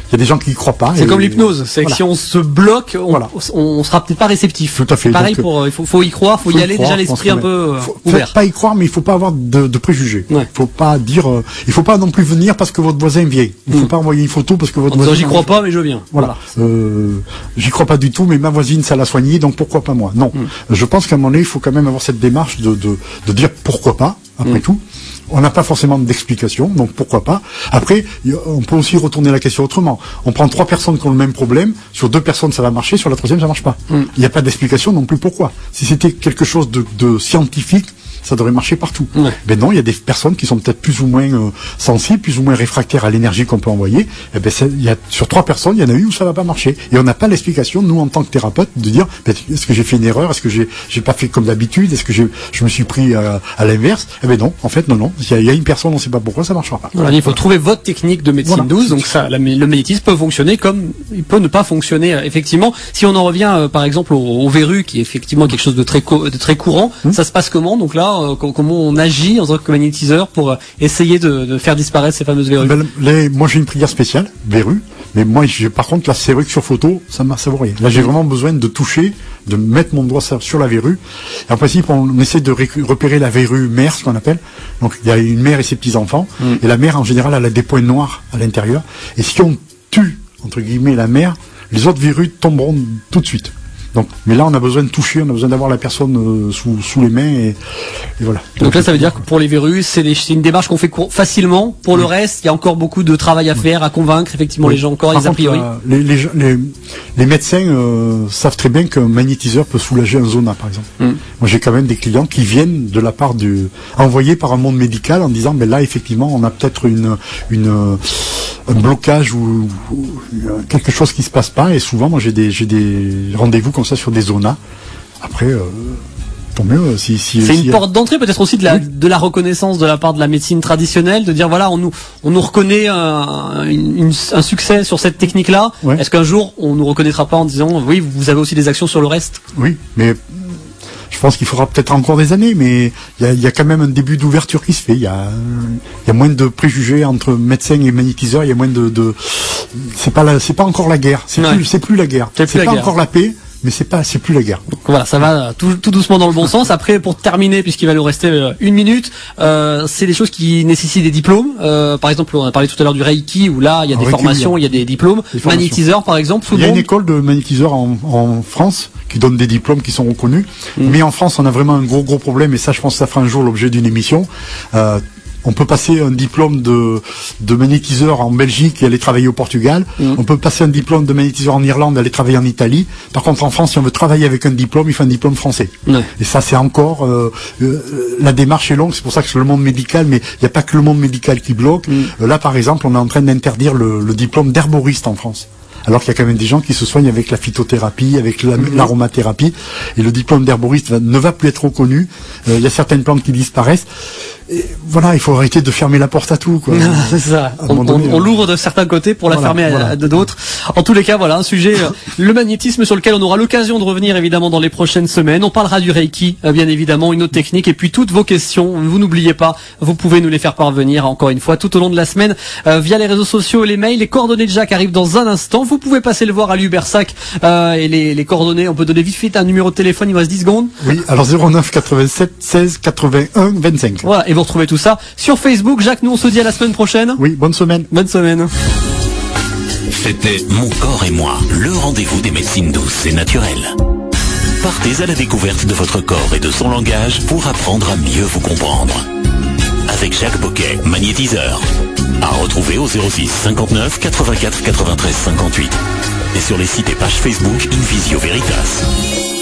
S4: Il y a des gens qui y croient pas.
S3: C'est
S4: et-
S3: comme l'hypnose. C'est
S4: voilà.
S3: que si on se bloque, on,
S4: Voilà.
S3: on, on sera peut-être pas réceptif.
S4: Tout à fait.
S3: Pareil
S4: Donc,
S3: pour, il faut, faut y croire, faut,
S4: faut
S3: y
S4: y
S3: aller
S4: croire,
S3: déjà
S4: je pense
S3: l'esprit un
S4: qu'on
S3: peu euh,
S4: faut,
S3: ouvert.
S4: faut pas y croire, mais il faut pas avoir de, de préjugés.
S3: Ouais.
S4: Il faut pas dire, euh, il faut pas non plus venir parce que votre voisin vient. Il faut
S3: Mm.
S4: pas envoyer une photo parce que votre
S3: En disant
S4: voisin.
S3: j'y crois pas, mais je viens.
S4: Voilà. Euh, j'y crois pas du tout, mais ma voisine, ça l'a soigné, donc pourquoi pas moi? Non.
S3: Mm.
S4: Je pense qu'à un moment donné, il faut quand même avoir cette démarche de, de, de dire pourquoi pas, après
S3: Mm.
S4: tout. On n'a pas forcément d'explication, donc pourquoi pas. Après, y a- on peut aussi retourner la question autrement. On prend trois personnes qui ont le même problème, sur deux personnes ça va marcher, sur la troisième ça marche pas. Il
S3: Mm.
S4: n'y a pas d'explication non plus pourquoi. Si c'était quelque chose de, de scientifique, ça devrait marcher partout.
S3: Ouais.
S4: Ben non, il y a des personnes qui sont peut-être plus ou moins euh, sensibles, plus ou moins réfractaires à l'énergie qu'on peut envoyer. Et ben, c'est- il y a, sur trois personnes, il y en a une où ça va pas marcher. Et on n'a pas l'explication, nous, en tant que thérapeute, de dire, ben, est-ce que j'ai fait une erreur? Est-ce que j'ai, j'ai pas fait comme d'habitude? Est-ce que j'ai, je me suis pris à, à l'inverse? Eh ben non, en fait, non, non. Il y a, il y a une personne, on ne sait pas pourquoi, ça marchera pas.
S3: Voilà, il faut trouver votre technique de médecine
S4: Voilà.
S3: douce. Donc ça, la- le magnétisme peut fonctionner comme il peut ne pas fonctionner. euh, Effectivement, si on en revient euh, par exemple au, au verrue, qui est effectivement quelque chose de très co- de très courant,
S4: Mmh.
S3: ça se passe comment? Donc là, euh, co- comment on agit en tant que magnétiseur pour euh, essayer de, de faire disparaître ces fameuses verrues?
S4: Ben, les- moi, j'ai une prière spéciale, verrue. Mais moi, j'ai, par contre, là, c'est vrai que sur photo, ça m'a, ça vaut rien. Là, j'ai vraiment besoin de toucher, de mettre mon doigt sur sur la verrue. Et en principe, on essaie de récu- repérer la verrue mère, ce qu'on appelle. Donc, il y a une mère et ses petits-enfants. Et la mère, en général, elle a des points noirs à l'intérieur. Et si on tue, entre guillemets, la mère, les autres verrues tomberont tout de suite. Donc, mais là, on a besoin de toucher, on a besoin d'avoir la personne euh, sous, sous les mains et, et voilà.
S3: Donc là, ça veut dire que pour les verrues, c'est des- c'est une démarche qu'on fait cour- facilement. Pour le reste, il y a encore beaucoup de travail à faire, à convaincre effectivement
S4: Oui.
S3: les gens encore,
S4: Par
S3: les a
S4: contre,
S3: priori.
S4: euh, les, les, gens- les, les médecins euh, savent très bien qu'un magnétiseur peut soulager un zona, par exemple.
S3: Mm.
S4: Moi, j'ai quand même des clients qui viennent de la part du envoyés par un monde médical en disant, ben là, effectivement, on a peut-être une, une euh, un blocage ou, ou quelque chose qui se passe pas. Et souvent, moi, j'ai des j'ai des rendez-vous comme ça sur des zonas. Après. Euh, Tant mieux, si, si,
S3: C'est
S4: si-
S3: une porte d'entrée peut-être aussi de la, de la reconnaissance de la part de la médecine traditionnelle, de dire voilà, on nous, on nous reconnaît un, une- une- un succès sur cette technique-là.
S4: Ouais.
S3: Est-ce qu'un jour on nous reconnaîtra pas en disant oui, vous avez aussi des actions sur le reste?
S4: Oui, mais je pense qu'il faudra peut-être encore des années, mais il y a, il y a quand même un début d'ouverture qui se fait. Il y a, il y a moins de préjugés entre médecins et magnétiseurs. Il y a moins de, de c'est pas la, c'est pas encore la guerre. C'est
S3: Ouais.
S4: plus, c'est plus la guerre.
S3: C'est plus
S4: C'est
S3: la
S4: pas
S3: guerre.
S4: encore la paix, mais c'est pas, c'est plus la guerre.
S3: Donc voilà, ça va tout, tout doucement dans le bon sens. Après, pour terminer, puisqu'il va nous rester euh, une minute, euh, c'est des choses qui nécessitent des diplômes. Euh, par exemple, on a parlé tout à l'heure du Reiki, où là, il y a
S4: En
S3: des
S4: Reiki,
S3: formations,
S4: oui.
S3: il y a des diplômes.
S4: Des formations.
S3: Magnétiseur, par exemple, tout
S4: Il
S3: le
S4: y a une
S3: monde.
S4: école de magnétiseurs en, en France qui donne des diplômes qui sont reconnus.
S3: Mm.
S4: Mais en France, on a vraiment un gros gros problème, et ça, je pense que ça fera un jour l'objet d'une émission. Euh, on peut passer un diplôme de, de magnétiseur en Belgique et aller travailler au Portugal.
S3: Mm.
S4: On peut passer un diplôme de magnétiseur en Irlande et aller travailler en Italie. Par contre, en France, si on veut travailler avec un diplôme, il faut un diplôme français.
S3: Ouais.
S4: Et ça, c'est encore... euh, euh, la démarche est longue, c'est pour ça que c'est le monde médical, mais il n'y a pas que le monde médical qui bloque.
S3: Mm.
S4: Euh, là, par exemple, on est en train d'interdire le, le diplôme d'herboriste en France. Alors qu'il y a quand même des gens qui se soignent avec la phytothérapie, avec la- l'aromathérapie, et le diplôme d'herboriste va- ne va plus être reconnu. Euh, il y a certaines plantes qui disparaissent. Et voilà, il faut arrêter de fermer la porte à tout, quoi.
S3: C'est ça.
S4: À un
S3: On,
S4: moment donné,
S3: on- on
S4: euh,
S3: l'ouvre de certains côtés pour la
S4: voilà,
S3: fermer à,
S4: voilà.
S3: à de d'autres. En tous les cas, voilà un sujet, euh, le magnétisme, sur lequel on aura l'occasion de revenir évidemment dans les prochaines semaines. On parlera du Reiki, euh, bien évidemment, une autre technique, et puis toutes vos questions. Vous n'oubliez pas, vous pouvez nous les faire parvenir encore une fois tout au long de la semaine euh, via les réseaux sociaux et les mails. Les coordonnées de Jacques arrivent dans un instant. Vous pouvez passer le voir à l'Ubersac euh, et les, les coordonnées. On peut donner vite fait un numéro de téléphone. Il vous reste dix secondes.
S4: Oui, alors zéro neuf quatre-vingt-sept seize quatre-vingt-un vingt-cinq.
S3: Voilà, et vous retrouvez tout ça sur Facebook. Jacques, nous on se dit à la semaine prochaine.
S4: Oui, bonne semaine.
S3: Bonne semaine.
S2: C'était Mon corps et moi, le rendez-vous des médecines douces et naturelles. Partez à la découverte de votre corps et de son langage pour apprendre à mieux vous comprendre. Avec Jacques Boquet, magnétiseur. À retrouver au zéro six cinquante-neuf quatre-vingt-quatre quatre-vingt-treize cinquante-huit. Et sur les sites et pages Facebook Invisio Veritas.